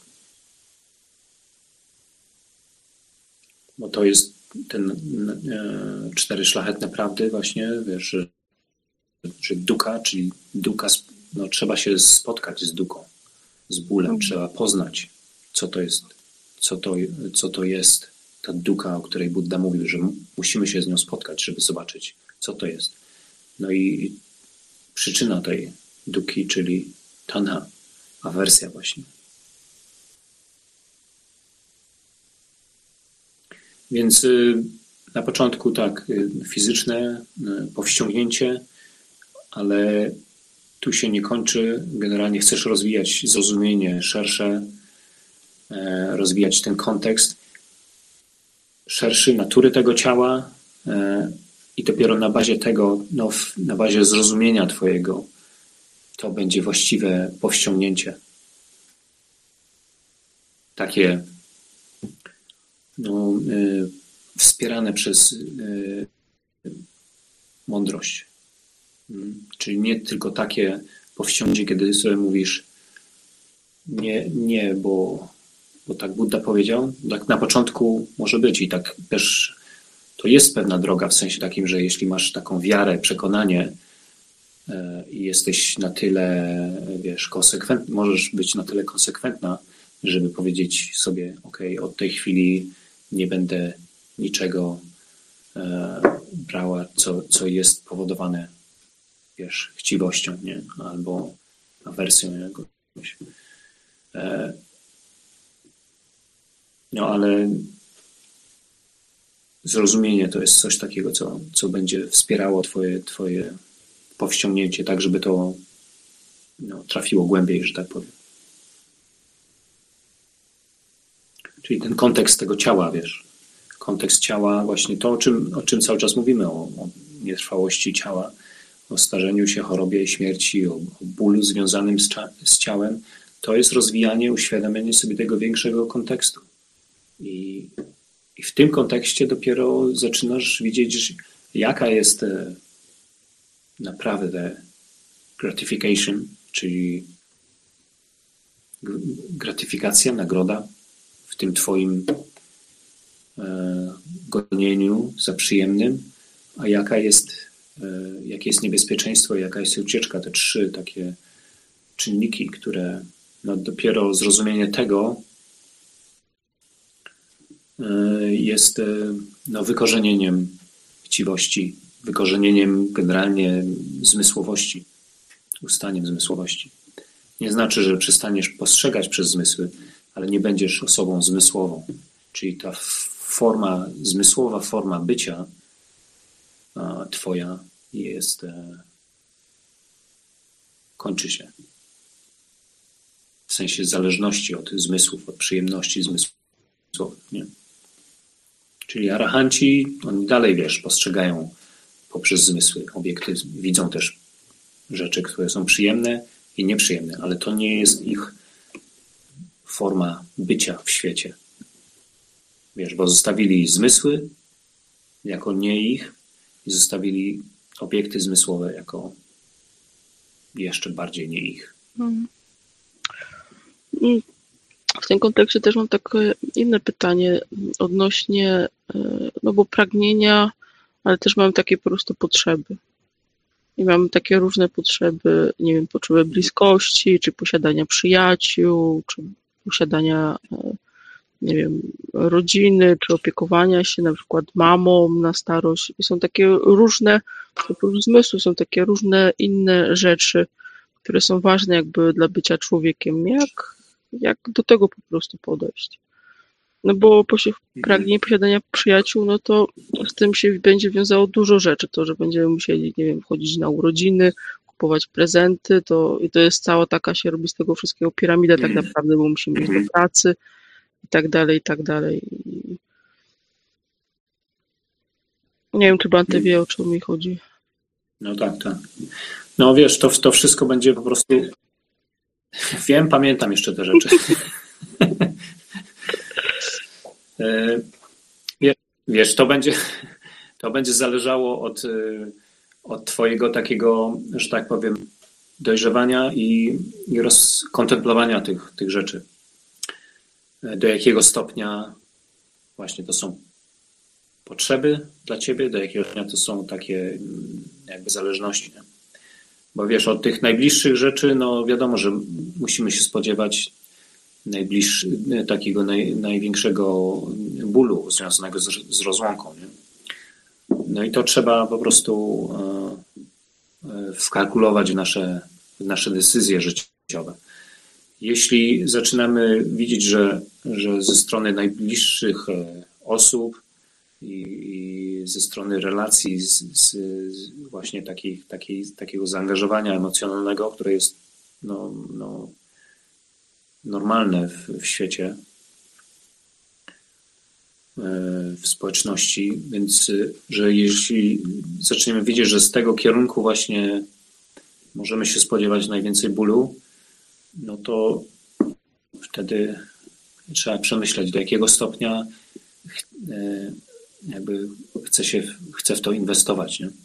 Bo to jest ten e, cztery szlachetne prawdy właśnie, wiesz, że, że duka, czyli duka, no, trzeba się spotkać z duką, z bólem, mhm. Trzeba poznać, co to jest, co to, co to jest ta duka, o której Buddha mówił, że musimy się z nią spotkać, żeby zobaczyć, co to jest. No i przyczyna tej duki, czyli tanha, awersja właśnie. Więc na początku tak, fizyczne powściągnięcie, ale tu się nie kończy. Generalnie chcesz rozwijać zrozumienie szersze, rozwijać ten kontekst szerszy natury tego ciała i dopiero na bazie tego, no, na bazie zrozumienia twojego, to będzie właściwe powściągnięcie. Takie no, y, wspierane przez y, mądrość. Y, czyli nie tylko takie powściągnięcie, kiedy sobie mówisz nie, nie, bo, bo tak Buddha powiedział. Tak na początku może być i tak też to jest pewna droga w sensie takim, że jeśli masz taką wiarę, przekonanie y, i jesteś na tyle, wiesz, konsekwentny, możesz być na tyle konsekwentna, żeby powiedzieć sobie, ok, od tej chwili nie będę niczego e, brała, co, co jest powodowane, wiesz, chciwością, nie? Albo awersją jakąś. E, no ale zrozumienie to jest coś takiego, co, co będzie wspierało twoje, twoje powściągnięcie, tak żeby to no, trafiło głębiej, że tak powiem. Czyli ten kontekst tego ciała, wiesz, kontekst ciała, właśnie to, o czym, o czym cały czas mówimy, o, o nietrwałości ciała, o starzeniu się, chorobie i śmierci, o, o bólu związanym z, z ciałem, to jest rozwijanie, uświadamianie sobie tego większego kontekstu. I, i w tym kontekście dopiero zaczynasz widzieć, jaka jest e, naprawdę gratification, czyli gratyfikacja, nagroda, w tym twoim e, gonieniu za przyjemnym, a jaka jest, e, jakie jest niebezpieczeństwo, jaka jest ucieczka, te trzy takie czynniki, które no, dopiero zrozumienie tego e, jest e, no, wykorzenieniem chciwości, wykorzenieniem generalnie zmysłowości, ustaniem zmysłowości. Nie znaczy, że przestaniesz postrzegać przez zmysły, ale nie będziesz osobą zmysłową. Czyli ta forma, zmysłowa forma bycia a, twoja jest, e, kończy się. W sensie zależności od zmysłów, od przyjemności zmysłowych. Nie? Czyli arahanci, oni dalej, wiesz, postrzegają poprzez zmysły obiekty, widzą też rzeczy, które są przyjemne i nieprzyjemne, ale to nie jest ich forma bycia w świecie. Wiesz, bo zostawili zmysły jako nie ich i zostawili obiekty zmysłowe jako jeszcze bardziej nie ich. W tym kontekście też mam takie inne pytanie odnośnie, no bo pragnienia, ale też mam takie po prostu potrzeby. I mam takie różne potrzeby, nie wiem, potrzeby bliskości, czy posiadania przyjaciół, czy posiadania nie wiem, rodziny, czy opiekowania się na przykład mamą na starość. I są takie różne, oprócz zmysłu, są takie różne inne rzeczy, które są ważne jakby dla bycia człowiekiem. Jak, jak do tego po prostu podejść? No bo posi- pragnienie posiadania przyjaciół, no to z tym się będzie wiązało dużo rzeczy. To, że będziemy musieli, nie wiem, chodzić na urodziny, kupować prezenty, to, i to jest cała taka, się robi z tego wszystkiego piramida tak naprawdę, bo musimy iść do pracy i tak dalej, i tak dalej. I nie wiem, czy Bante wie, o czym mi chodzi. No tak, tak. No wiesz, to, to wszystko będzie po prostu... Wiem, pamiętam jeszcze te rzeczy. E, wie- Wiesz, to będzie, to będzie zależało od, e, od twojego takiego, że tak powiem, dojrzewania i, i rozkontemplowania tych, tych rzeczy. E, Do jakiego stopnia właśnie to są potrzeby dla ciebie, do jakiego stopnia to są takie mm, jakby zależności. Nie? Bo wiesz, od tych najbliższych rzeczy, no wiadomo, że musimy się spodziewać najbliższy, takiego naj, największego bólu związanego z, z rozłąką. Nie? No i to trzeba po prostu e, e, wkalkulować w nasze, w nasze decyzje życiowe. Jeśli zaczynamy widzieć, że, że ze strony najbliższych e, osób i, i ze strony relacji, z, z, z właśnie takiej, takiej, takiego zaangażowania emocjonalnego, które jest no, no, normalne w, w świecie, w społeczności, więc że jeśli zaczniemy widzieć, że z tego kierunku właśnie możemy się spodziewać najwięcej bólu, no to wtedy trzeba przemyśleć, do jakiego stopnia jakby chce się, chce w to inwestować, nie?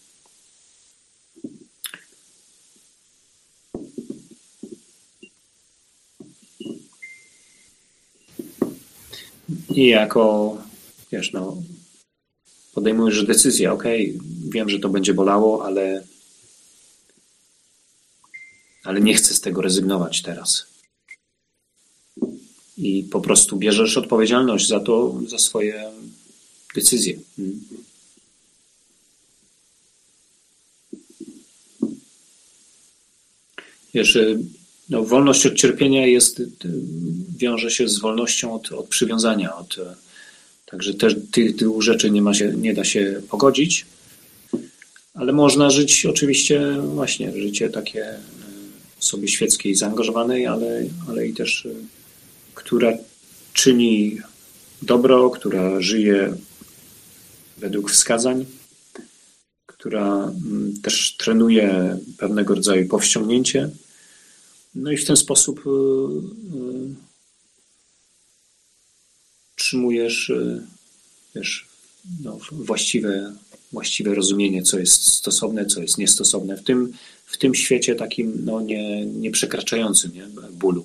I jako, wiesz, no, podejmujesz decyzję, ok, wiem, że to będzie bolało, ale, ale nie chcę z tego rezygnować teraz. I po prostu bierzesz odpowiedzialność za to, za swoje decyzje. Wiesz, no, wolność od cierpienia jest, wiąże się z wolnością od, od przywiązania. Od, także też tych dwóch rzeczy nie, ma się, nie da się pogodzić, ale można żyć oczywiście właśnie życie takie sobie świeckiej, zaangażowanej, ale, ale i też która czyni dobro, która żyje według wskazań, która też trenuje pewnego rodzaju powściągnięcie. No i w ten sposób utrzymujesz, wiesz, no, właściwe, właściwe rozumienie, co jest stosowne, co jest niestosowne w tym, w tym świecie takim no, nie, nie przekraczającym nie, bólu.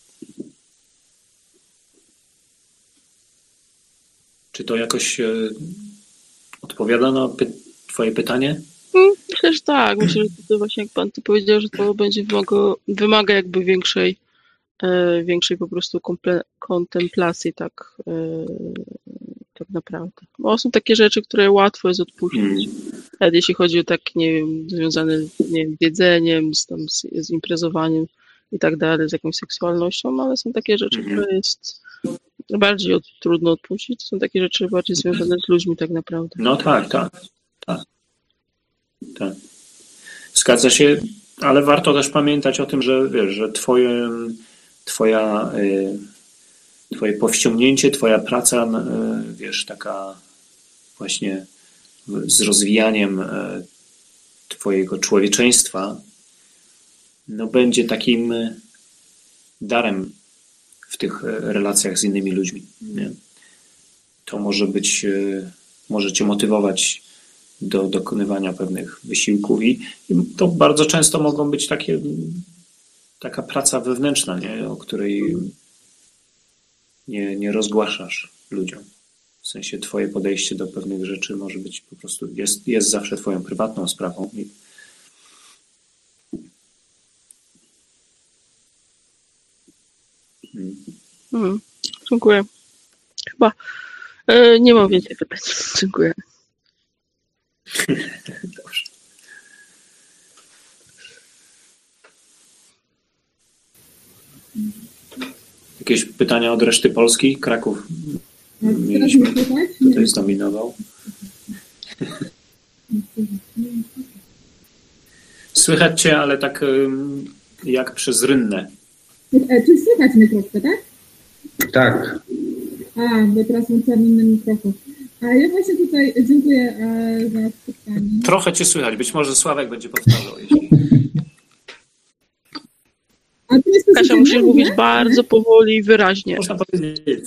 Czy to jakoś odpowiada na py- twoje pytanie? Myślę, że tak. Myślę, że to właśnie jak pan tu powiedział, że to będzie wymaga, wymaga jakby większej, e, większej po prostu komple, kontemplacji, tak, e, tak naprawdę. Bo są takie rzeczy, które łatwo jest odpuścić. Mm. Nawet jeśli chodzi o takie, nie wiem, związane nie wiem, z jedzeniem, z, tam, z, z imprezowaniem i tak dalej, z jakąś seksualnością, ale są takie rzeczy, Mm-hmm. które jest bardziej od, trudno odpuścić. Są takie rzeczy bardziej związane z ludźmi tak naprawdę. No tak, tak, tak. tak. Zgadza się, ale warto też pamiętać o tym, że wiesz, że twoje, twoja, twoje powściągnięcie, twoja praca, wiesz, taka właśnie z rozwijaniem twojego człowieczeństwa, no będzie takim darem w tych relacjach z innymi ludźmi. Nie? To może być, może cię motywować do dokonywania pewnych wysiłków i, i to bardzo często mogą być takie taka praca wewnętrzna, nie? O której nie, nie rozgłaszasz ludziom. W sensie twoje podejście do pewnych rzeczy może być po prostu, jest, jest zawsze twoją prywatną sprawą. I... Hmm. Hmm. Dziękuję. chyba e, nie mam więcej pytań. Dziękuję. Dobrze. Jakieś pytania od reszty Polski? Kraków mieliśmy, tutaj zdominował. Słychać cię, ale tak jak przez rynnę. Czy słychać mnie troszkę, tak? Tak. A, bo teraz mam tam inny mikrofon. A ja właśnie tutaj dziękuję za spotkanie. Trochę cię słychać. Być może Sławek będzie powtarzał. Jeśli... A to jest Kasia, musisz mówić bardzo powoli i wyraźnie. Można powiedzieć.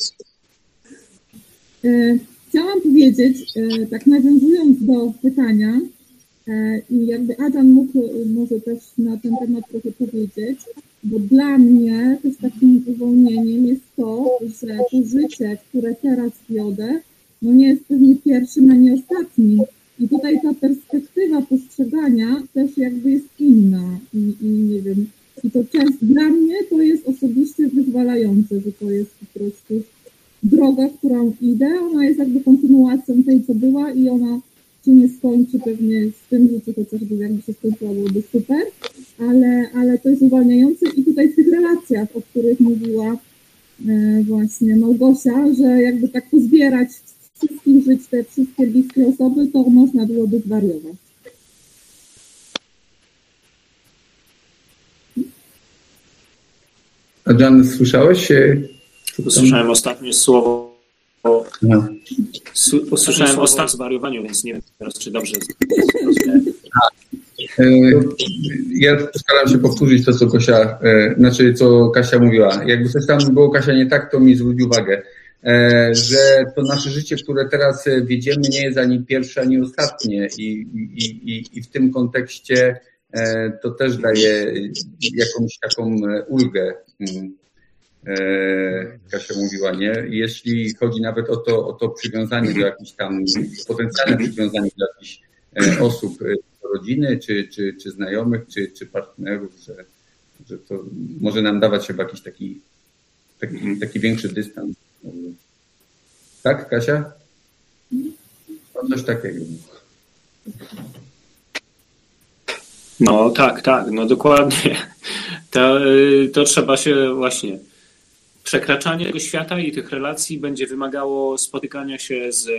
Chciałam powiedzieć, tak nawiązując do pytania, i jakby Adam mógł może też na ten temat trochę powiedzieć, bo dla mnie też takim uwolnieniem jest to, że to życie, które teraz wiodę, no nie jest pewnie pierwszym, a nie ostatnim. I tutaj ta perspektywa postrzegania też jakby jest inna. I, i nie wiem, i to często dla mnie to jest osobiście wyzwalające, że to jest po prostu droga, którą idę, ona jest jakby kontynuacją tej, co była i ona się nie skończy pewnie z tym życiu, chociażby jakby się skończyła, byłoby super, ale, ale to jest uwalniające i tutaj w tych relacjach, o których mówiła e, właśnie Małgosia, że jakby tak pozbierać wszystkich żyć te wszystkie bliskie osoby, to można byłoby zwariować. Adrian, słyszałeś? Usłyszałem ostatnie słowo. No. Usłyszałem ostatnie zwariowaniu, więc nie wiem teraz, czy dobrze. Ja postaram się powtórzyć to, co Kasia, znaczy co Kasia mówiła. Jakby coś tam było, Kasia, nie tak, to mi zwróć uwagę, że to nasze życie, które teraz wiedziemy, nie jest ani pierwsze, ani ostatnie i, i, i, i w tym kontekście to też daje jakąś taką ulgę. Kasia mówiła, nie? Jeśli chodzi nawet o to, o to przywiązanie do jakichś tam, potencjalne przywiązanie do jakichś osób, rodziny, czy, czy, czy znajomych, czy, czy partnerów, że, że to może nam dawać chyba jakiś taki, taki, taki większy dystans. Tak, Kasia? No coś takiego. No tak, tak, no dokładnie. To, to trzeba się właśnie... Przekraczanie tego świata i tych relacji będzie wymagało spotykania się z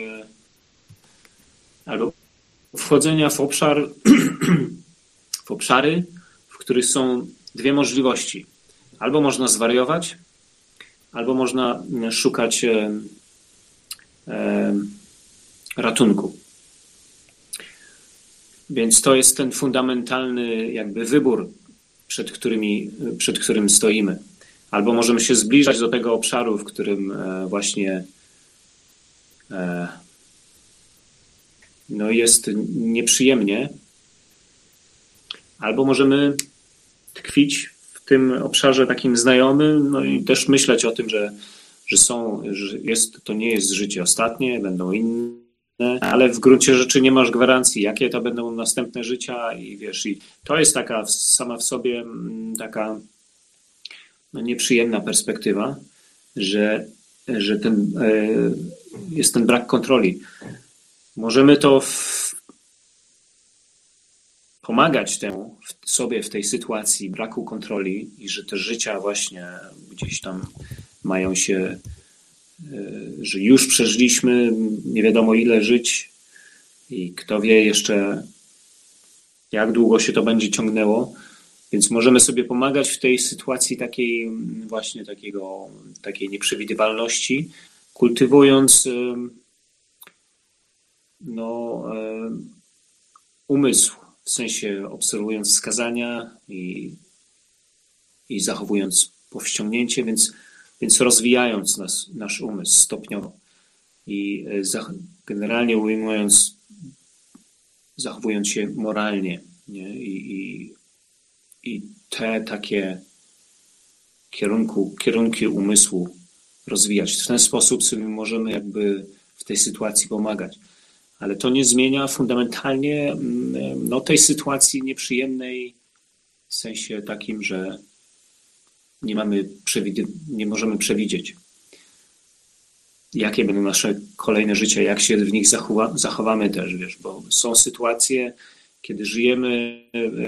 albo wchodzenia w obszar w obszary, w których są dwie możliwości. Albo można zwariować, albo można szukać e, e, ratunku. Więc to jest ten fundamentalny jakby wybór, przed, którymi, przed którym stoimy. Albo możemy się zbliżać do tego obszaru, w którym właśnie no jest nieprzyjemnie, albo możemy tkwić w tym obszarze takim znajomym, no i też myśleć o tym, że, że są, że jest, to nie jest życie ostatnie, będą inne, ale w gruncie rzeczy nie masz gwarancji, jakie to będą następne życia i wiesz, i to jest taka sama w sobie taka no, nieprzyjemna perspektywa, że, że ten, jest ten brak kontroli. Możemy to w, pomagać temu w sobie w tej sytuacji braku kontroli i że te życia właśnie gdzieś tam mają się, że już przeżyliśmy nie wiadomo ile żyć i kto wie jeszcze jak długo się to będzie ciągnęło. Więc możemy sobie pomagać w tej sytuacji takiej właśnie takiego, takiej nieprzewidywalności, kultywując no, umysł, w sensie obserwując wskazania i, i zachowując powściągnięcie, więc, więc rozwijając nas, nasz umysł stopniowo i generalnie ujmując, zachowując się moralnie, nie? I, i I te takie kierunku, kierunki umysłu rozwijać. W ten sposób sobie możemy jakby w tej sytuacji pomagać. Ale to nie zmienia fundamentalnie no, tej sytuacji nieprzyjemnej w sensie takim, że nie mamy przewid- nie możemy przewidzieć. jakie będą nasze kolejne życie, jak się w nich zachowa, zachowamy też, wiesz, bo są sytuacje, kiedy żyjemy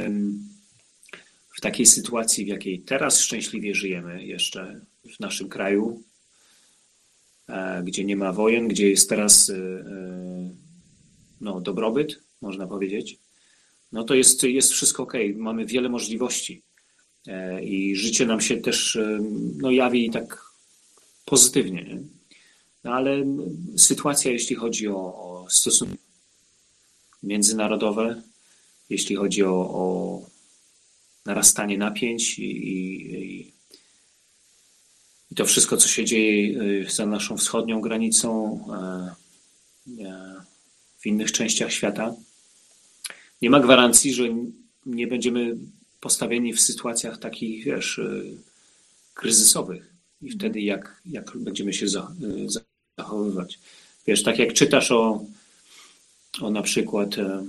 w takiej sytuacji, w jakiej teraz szczęśliwie żyjemy jeszcze w naszym kraju, gdzie nie ma wojen, gdzie jest teraz no, dobrobyt, można powiedzieć, no to jest, jest wszystko okej. Mamy wiele możliwości i życie nam się też no, jawi tak pozytywnie. Nie? No, ale sytuacja, jeśli chodzi o, o stosunki międzynarodowe, jeśli chodzi o, o narastanie napięć i, i, i to wszystko, co się dzieje za naszą wschodnią granicą, w innych częściach świata, nie ma gwarancji, że nie będziemy postawieni w sytuacjach takich, wiesz, kryzysowych. I wtedy jak, jak będziemy się zachowywać. Wiesz, tak jak czytasz o, o na przykład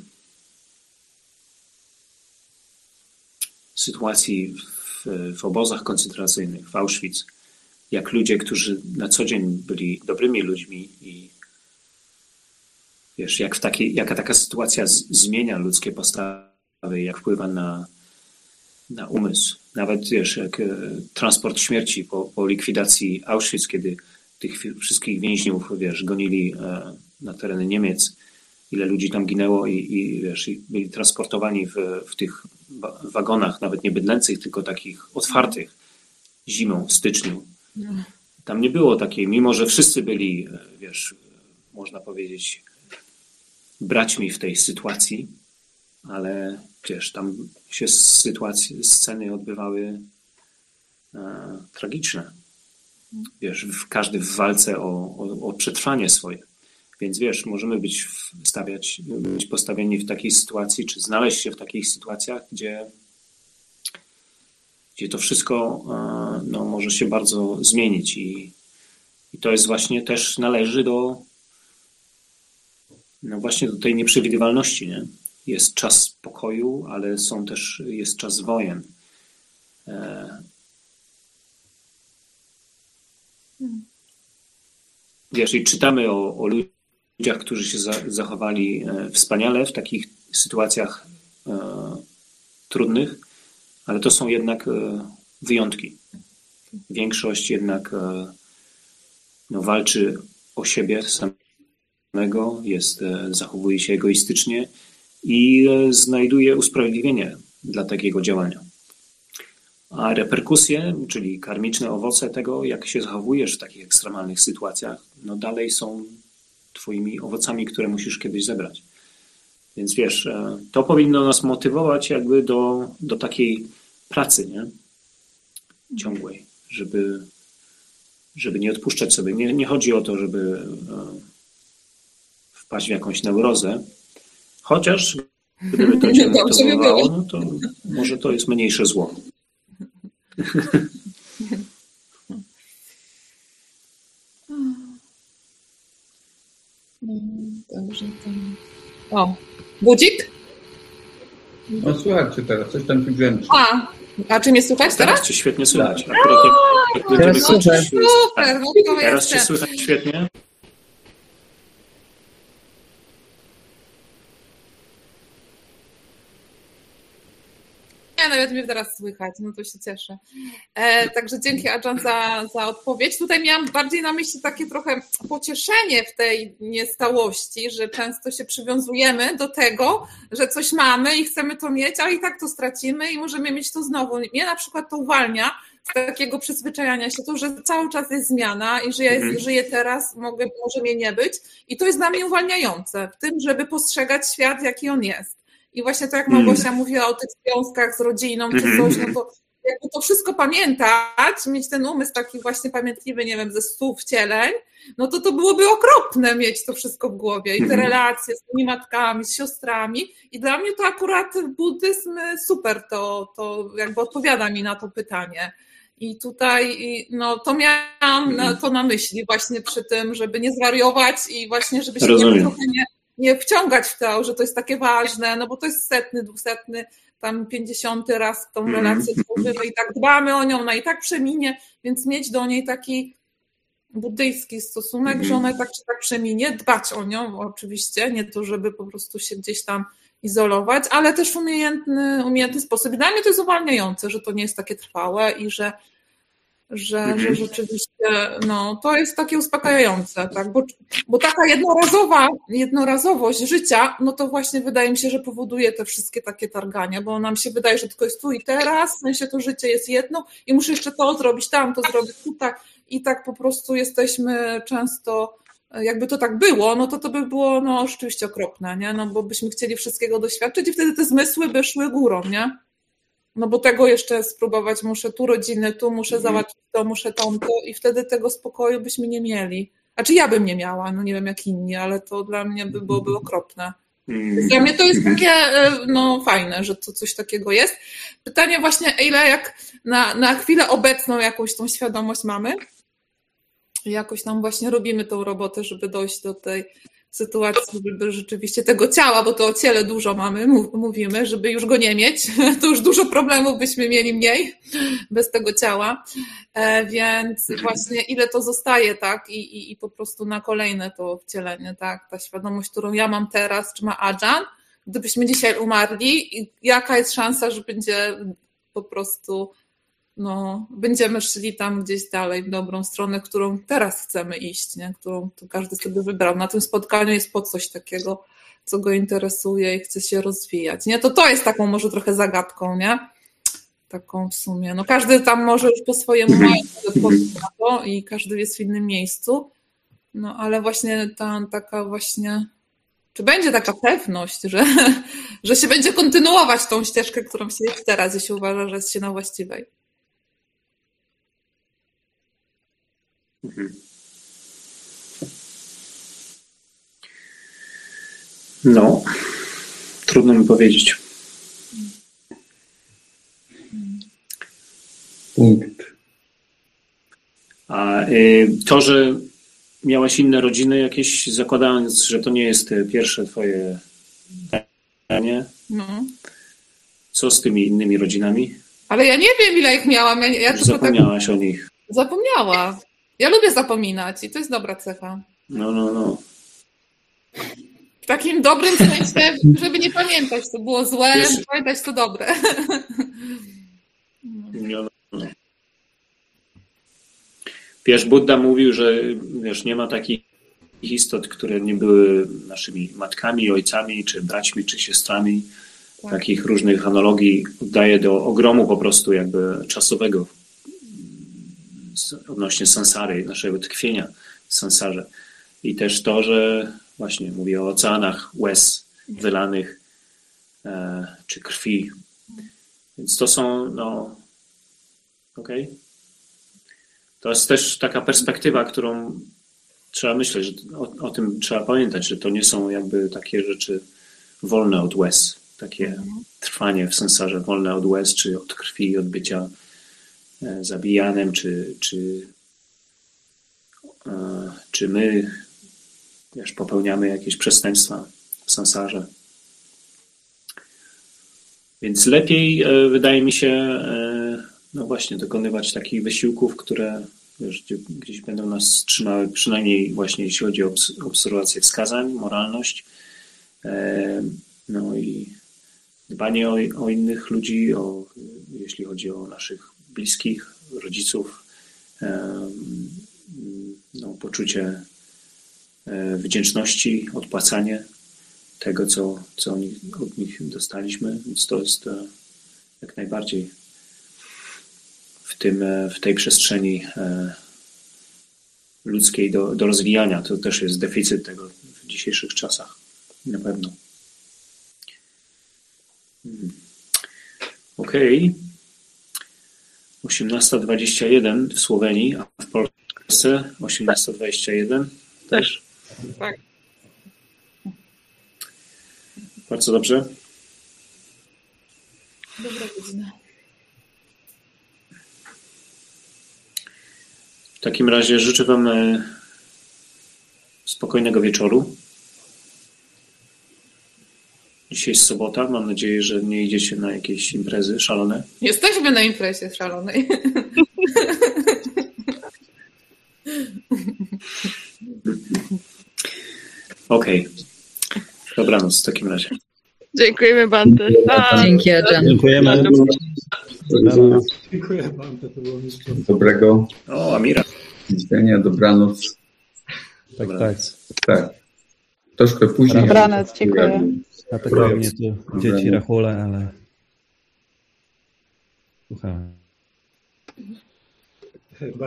sytuacji w, w obozach koncentracyjnych, w Auschwitz, jak ludzie, którzy na co dzień byli dobrymi ludźmi i wiesz, jak w takiej, jaka taka sytuacja z, zmienia ludzkie postawy, jak wpływa na, na umysł. Nawet wiesz, jak e, transport śmierci po, po likwidacji Auschwitz, kiedy tych wszystkich więźniów, wiesz, gonili e, na tereny Niemiec, ile ludzi tam ginęło i, i wiesz, i byli transportowani w, w tych wagonach, nawet nie bydlęcych, tylko takich otwartych, zimą, w styczniu. Tam nie było takiej, mimo że wszyscy byli, wiesz, można powiedzieć, braćmi w tej sytuacji, ale wiesz, tam się sytuacje, sceny odbywały e, tragiczne. Wiesz, w, każdy w walce o, o, o przetrwanie swoje. Więc wiesz, możemy być, stawiać, być postawieni w takiej sytuacji, czy znaleźć się w takich sytuacjach, gdzie, gdzie to wszystko e, no, może się bardzo zmienić i, i to jest właśnie też należy do no właśnie do tej nieprzewidywalności, nie? Jest czas pokoju, ale są też, jest czas wojen. E... Wiesz, i czytamy o, o ludziach, którzy się za, zachowali e, wspaniale w takich sytuacjach e, trudnych, ale to są jednak e, wyjątki. Większość jednak e, no, walczy o siebie samego, jest, zachowuje się egoistycznie i znajduje usprawiedliwienie dla takiego działania. A reperkusje, czyli karmiczne owoce tego, jak się zachowujesz w takich ekstremalnych sytuacjach, no dalej są twoimi owocami, które musisz kiedyś zebrać. Więc wiesz, to powinno nas motywować jakby do, do takiej pracy, nie? Ciągłej, żeby, żeby nie odpuszczać sobie. Nie, nie chodzi o to, żeby wpaść w jakąś neurozę, chociaż gdyby to cię motywowało, no to może to jest mniejsze zło. Dobrze, to... O, budzik? No słuchajcie teraz, coś tam tu brzęczy. A, a czy mnie słychać teraz? Teraz cię świetnie słychać. Akurat jak, jak będziemy kończyć, super, no to teraz cię słychać świetnie. Nie, nawet mnie teraz słychać, no to się cieszę. E, także dzięki Adżan za, za odpowiedź. Tutaj miałam bardziej na myśli takie trochę pocieszenie w tej niestałości, że często się przywiązujemy do tego, że coś mamy i chcemy to mieć, ale i tak to stracimy i możemy mieć to znowu. Mnie na przykład to uwalnia z takiego przyzwyczajania się to, że cały czas jest zmiana i że ja jest, żyję teraz, mogę, może mnie nie być i to jest dla mnie uwalniające w tym, żeby postrzegać świat, jaki on jest. I właśnie to, jak Małgosia mm. mówiła o tych związkach z rodziną czy coś, no to jakby to wszystko pamiętać, mieć ten umysł taki właśnie pamiętliwy, nie wiem, ze stu wcieleń, no to to byłoby okropne mieć to wszystko w głowie i te relacje z tymi matkami, z siostrami i dla mnie to akurat buddyzm super to, to jakby odpowiada mi na to pytanie. I tutaj no, to miałam na, to na myśli właśnie przy tym, żeby nie zwariować i właśnie, żeby się nie, trochę nie nie wciągać w to, że to jest takie ważne, no bo to jest setny, dwusetny, tam pięćdziesiąty raz tą relację tworzymy i tak dbamy o nią, ona i tak przeminie, więc mieć do niej taki buddyjski stosunek, że ona tak czy tak przeminie, dbać o nią oczywiście, nie to, żeby po prostu się gdzieś tam izolować, ale też w umiejętny, umiejętny sposób. I dla mnie to jest uwalniające, że to nie jest takie trwałe i że Że, mhm. że rzeczywiście no, to jest takie uspokajające, tak? bo, bo taka jednorazowa, jednorazowość życia, no to właśnie wydaje mi się, że powoduje te wszystkie takie targania, bo nam się wydaje, że tylko jest tu i teraz, w sensie to życie jest jedno i muszę jeszcze to zrobić, tam to zrobić, tutaj i tak po prostu jesteśmy często, jakby to tak było, no to to by było no rzeczywiście okropne, nie? No bo byśmy chcieli wszystkiego doświadczyć i wtedy te zmysły by szły górą, nie? No bo tego jeszcze spróbować muszę, tu rodziny, tu muszę załatwić to, muszę tamto i wtedy tego spokoju byśmy nie mieli. A czy ja bym nie miała, no nie wiem jak inni, ale to dla mnie by byłoby okropne. Dla mnie to jest takie no fajne, że to coś takiego jest. Pytanie właśnie, ile jak na, na chwilę obecną jakąś tą świadomość mamy, jakoś tam właśnie robimy tą robotę, żeby dojść do tej sytuacji, żeby rzeczywiście tego ciała, bo to o ciele dużo mamy, mówimy, żeby już go nie mieć, to już dużo problemów byśmy mieli mniej bez tego ciała, więc właśnie ile to zostaje, tak, i, i, i po prostu na kolejne to wcielenie, tak, ta świadomość, którą ja mam teraz, czy ma Adżan, gdybyśmy dzisiaj umarli, jaka jest szansa, że będzie po prostu no, będziemy szli tam gdzieś dalej w dobrą stronę, którą teraz chcemy iść, nie? Którą to każdy sobie wybrał. Na tym spotkaniu jest po coś takiego, co go interesuje i chce się rozwijać. Nie? To to jest taką może trochę zagadką, nie? Taką w sumie. No każdy tam może już po swojemu mają odpowiedź na to i każdy jest w innym miejscu. No ale właśnie ta taka właśnie, czy będzie taka pewność, że, że się będzie kontynuować tą ścieżkę, którą się jest teraz, jeśli uważa, że jest się na właściwej. No, trudno mi powiedzieć. Punkt. A y, to, że miałaś inne rodziny jakieś, zakładając, że to nie jest pierwsze twoje pytanie, no. Co z tymi innymi rodzinami? Ale ja nie wiem, ile ich miałam. Ja, ja Zapomniałaś tak... o nich. Zapomniała. Ja lubię zapominać i to jest dobra cecha. No, no, no. W takim dobrym sensie, żeby nie pamiętać, co było złe, Wiesz, pamiętać, co dobre. No, no. Wiesz, Buddha mówił, że wiesz, nie ma takich istot, które nie były naszymi matkami, ojcami, czy braćmi, czy siostrami. Tak. Takich różnych analogii daje do ogromu po prostu jakby czasowego odnośnie sansary, naszego tkwienia w sansarze. I też to, że właśnie mówię o oceanach łez wylanych e, czy krwi. Więc to są, no okej. Okay. To jest też taka perspektywa, którą trzeba myśleć, że o, o tym trzeba pamiętać, że to nie są jakby takie rzeczy wolne od łez. Takie mhm. trwanie w sansarze wolne od łez, czy od krwi, od bycia e, zabijanym, czy, czy, e, czy my wiesz, popełniamy jakieś przestępstwa w sansarze. Więc lepiej, e, wydaje mi się, e, no właśnie, dokonywać takich wysiłków, które wiesz, gdzieś będą nas trzymały, przynajmniej właśnie jeśli chodzi o obserwację wskazań, moralność, e, no i dbanie o, o innych ludzi, o, jeśli chodzi o naszych bliskich, rodziców, e, no, poczucie wdzięczności, odpłacanie tego, co, co oni, od nich dostaliśmy, więc to jest jak najbardziej w, tym, w tej przestrzeni ludzkiej do, do rozwijania. To też jest deficyt tego w dzisiejszych czasach, na pewno. Okej. Okay. osiemnasta dwadzieścia jeden w Słowenii, a w Polsce osiemnasta dwadzieścia jeden też. Tak. Bardzo dobrze. Dobra godzina. W takim razie życzę Wam spokojnego wieczoru. Dzisiaj jest sobota. Mam nadzieję, że nie idziecie na jakieś imprezy szalone. Jesteśmy na imprezie szalonej. Okej. Dobranoc w takim razie. Dziękujemy, Bante. A, Dzięki, Adrian. Dziękujemy. Dobranoc. Dziękuję Bante, to było mistrzostwo. Dobrego O, Amira. widzenia, dobranoc. Tak, tak. Tak. Troszkę później. Dobranoc, dziękuję. Atakują mnie tu dzieci Rachule, ale słuchałem.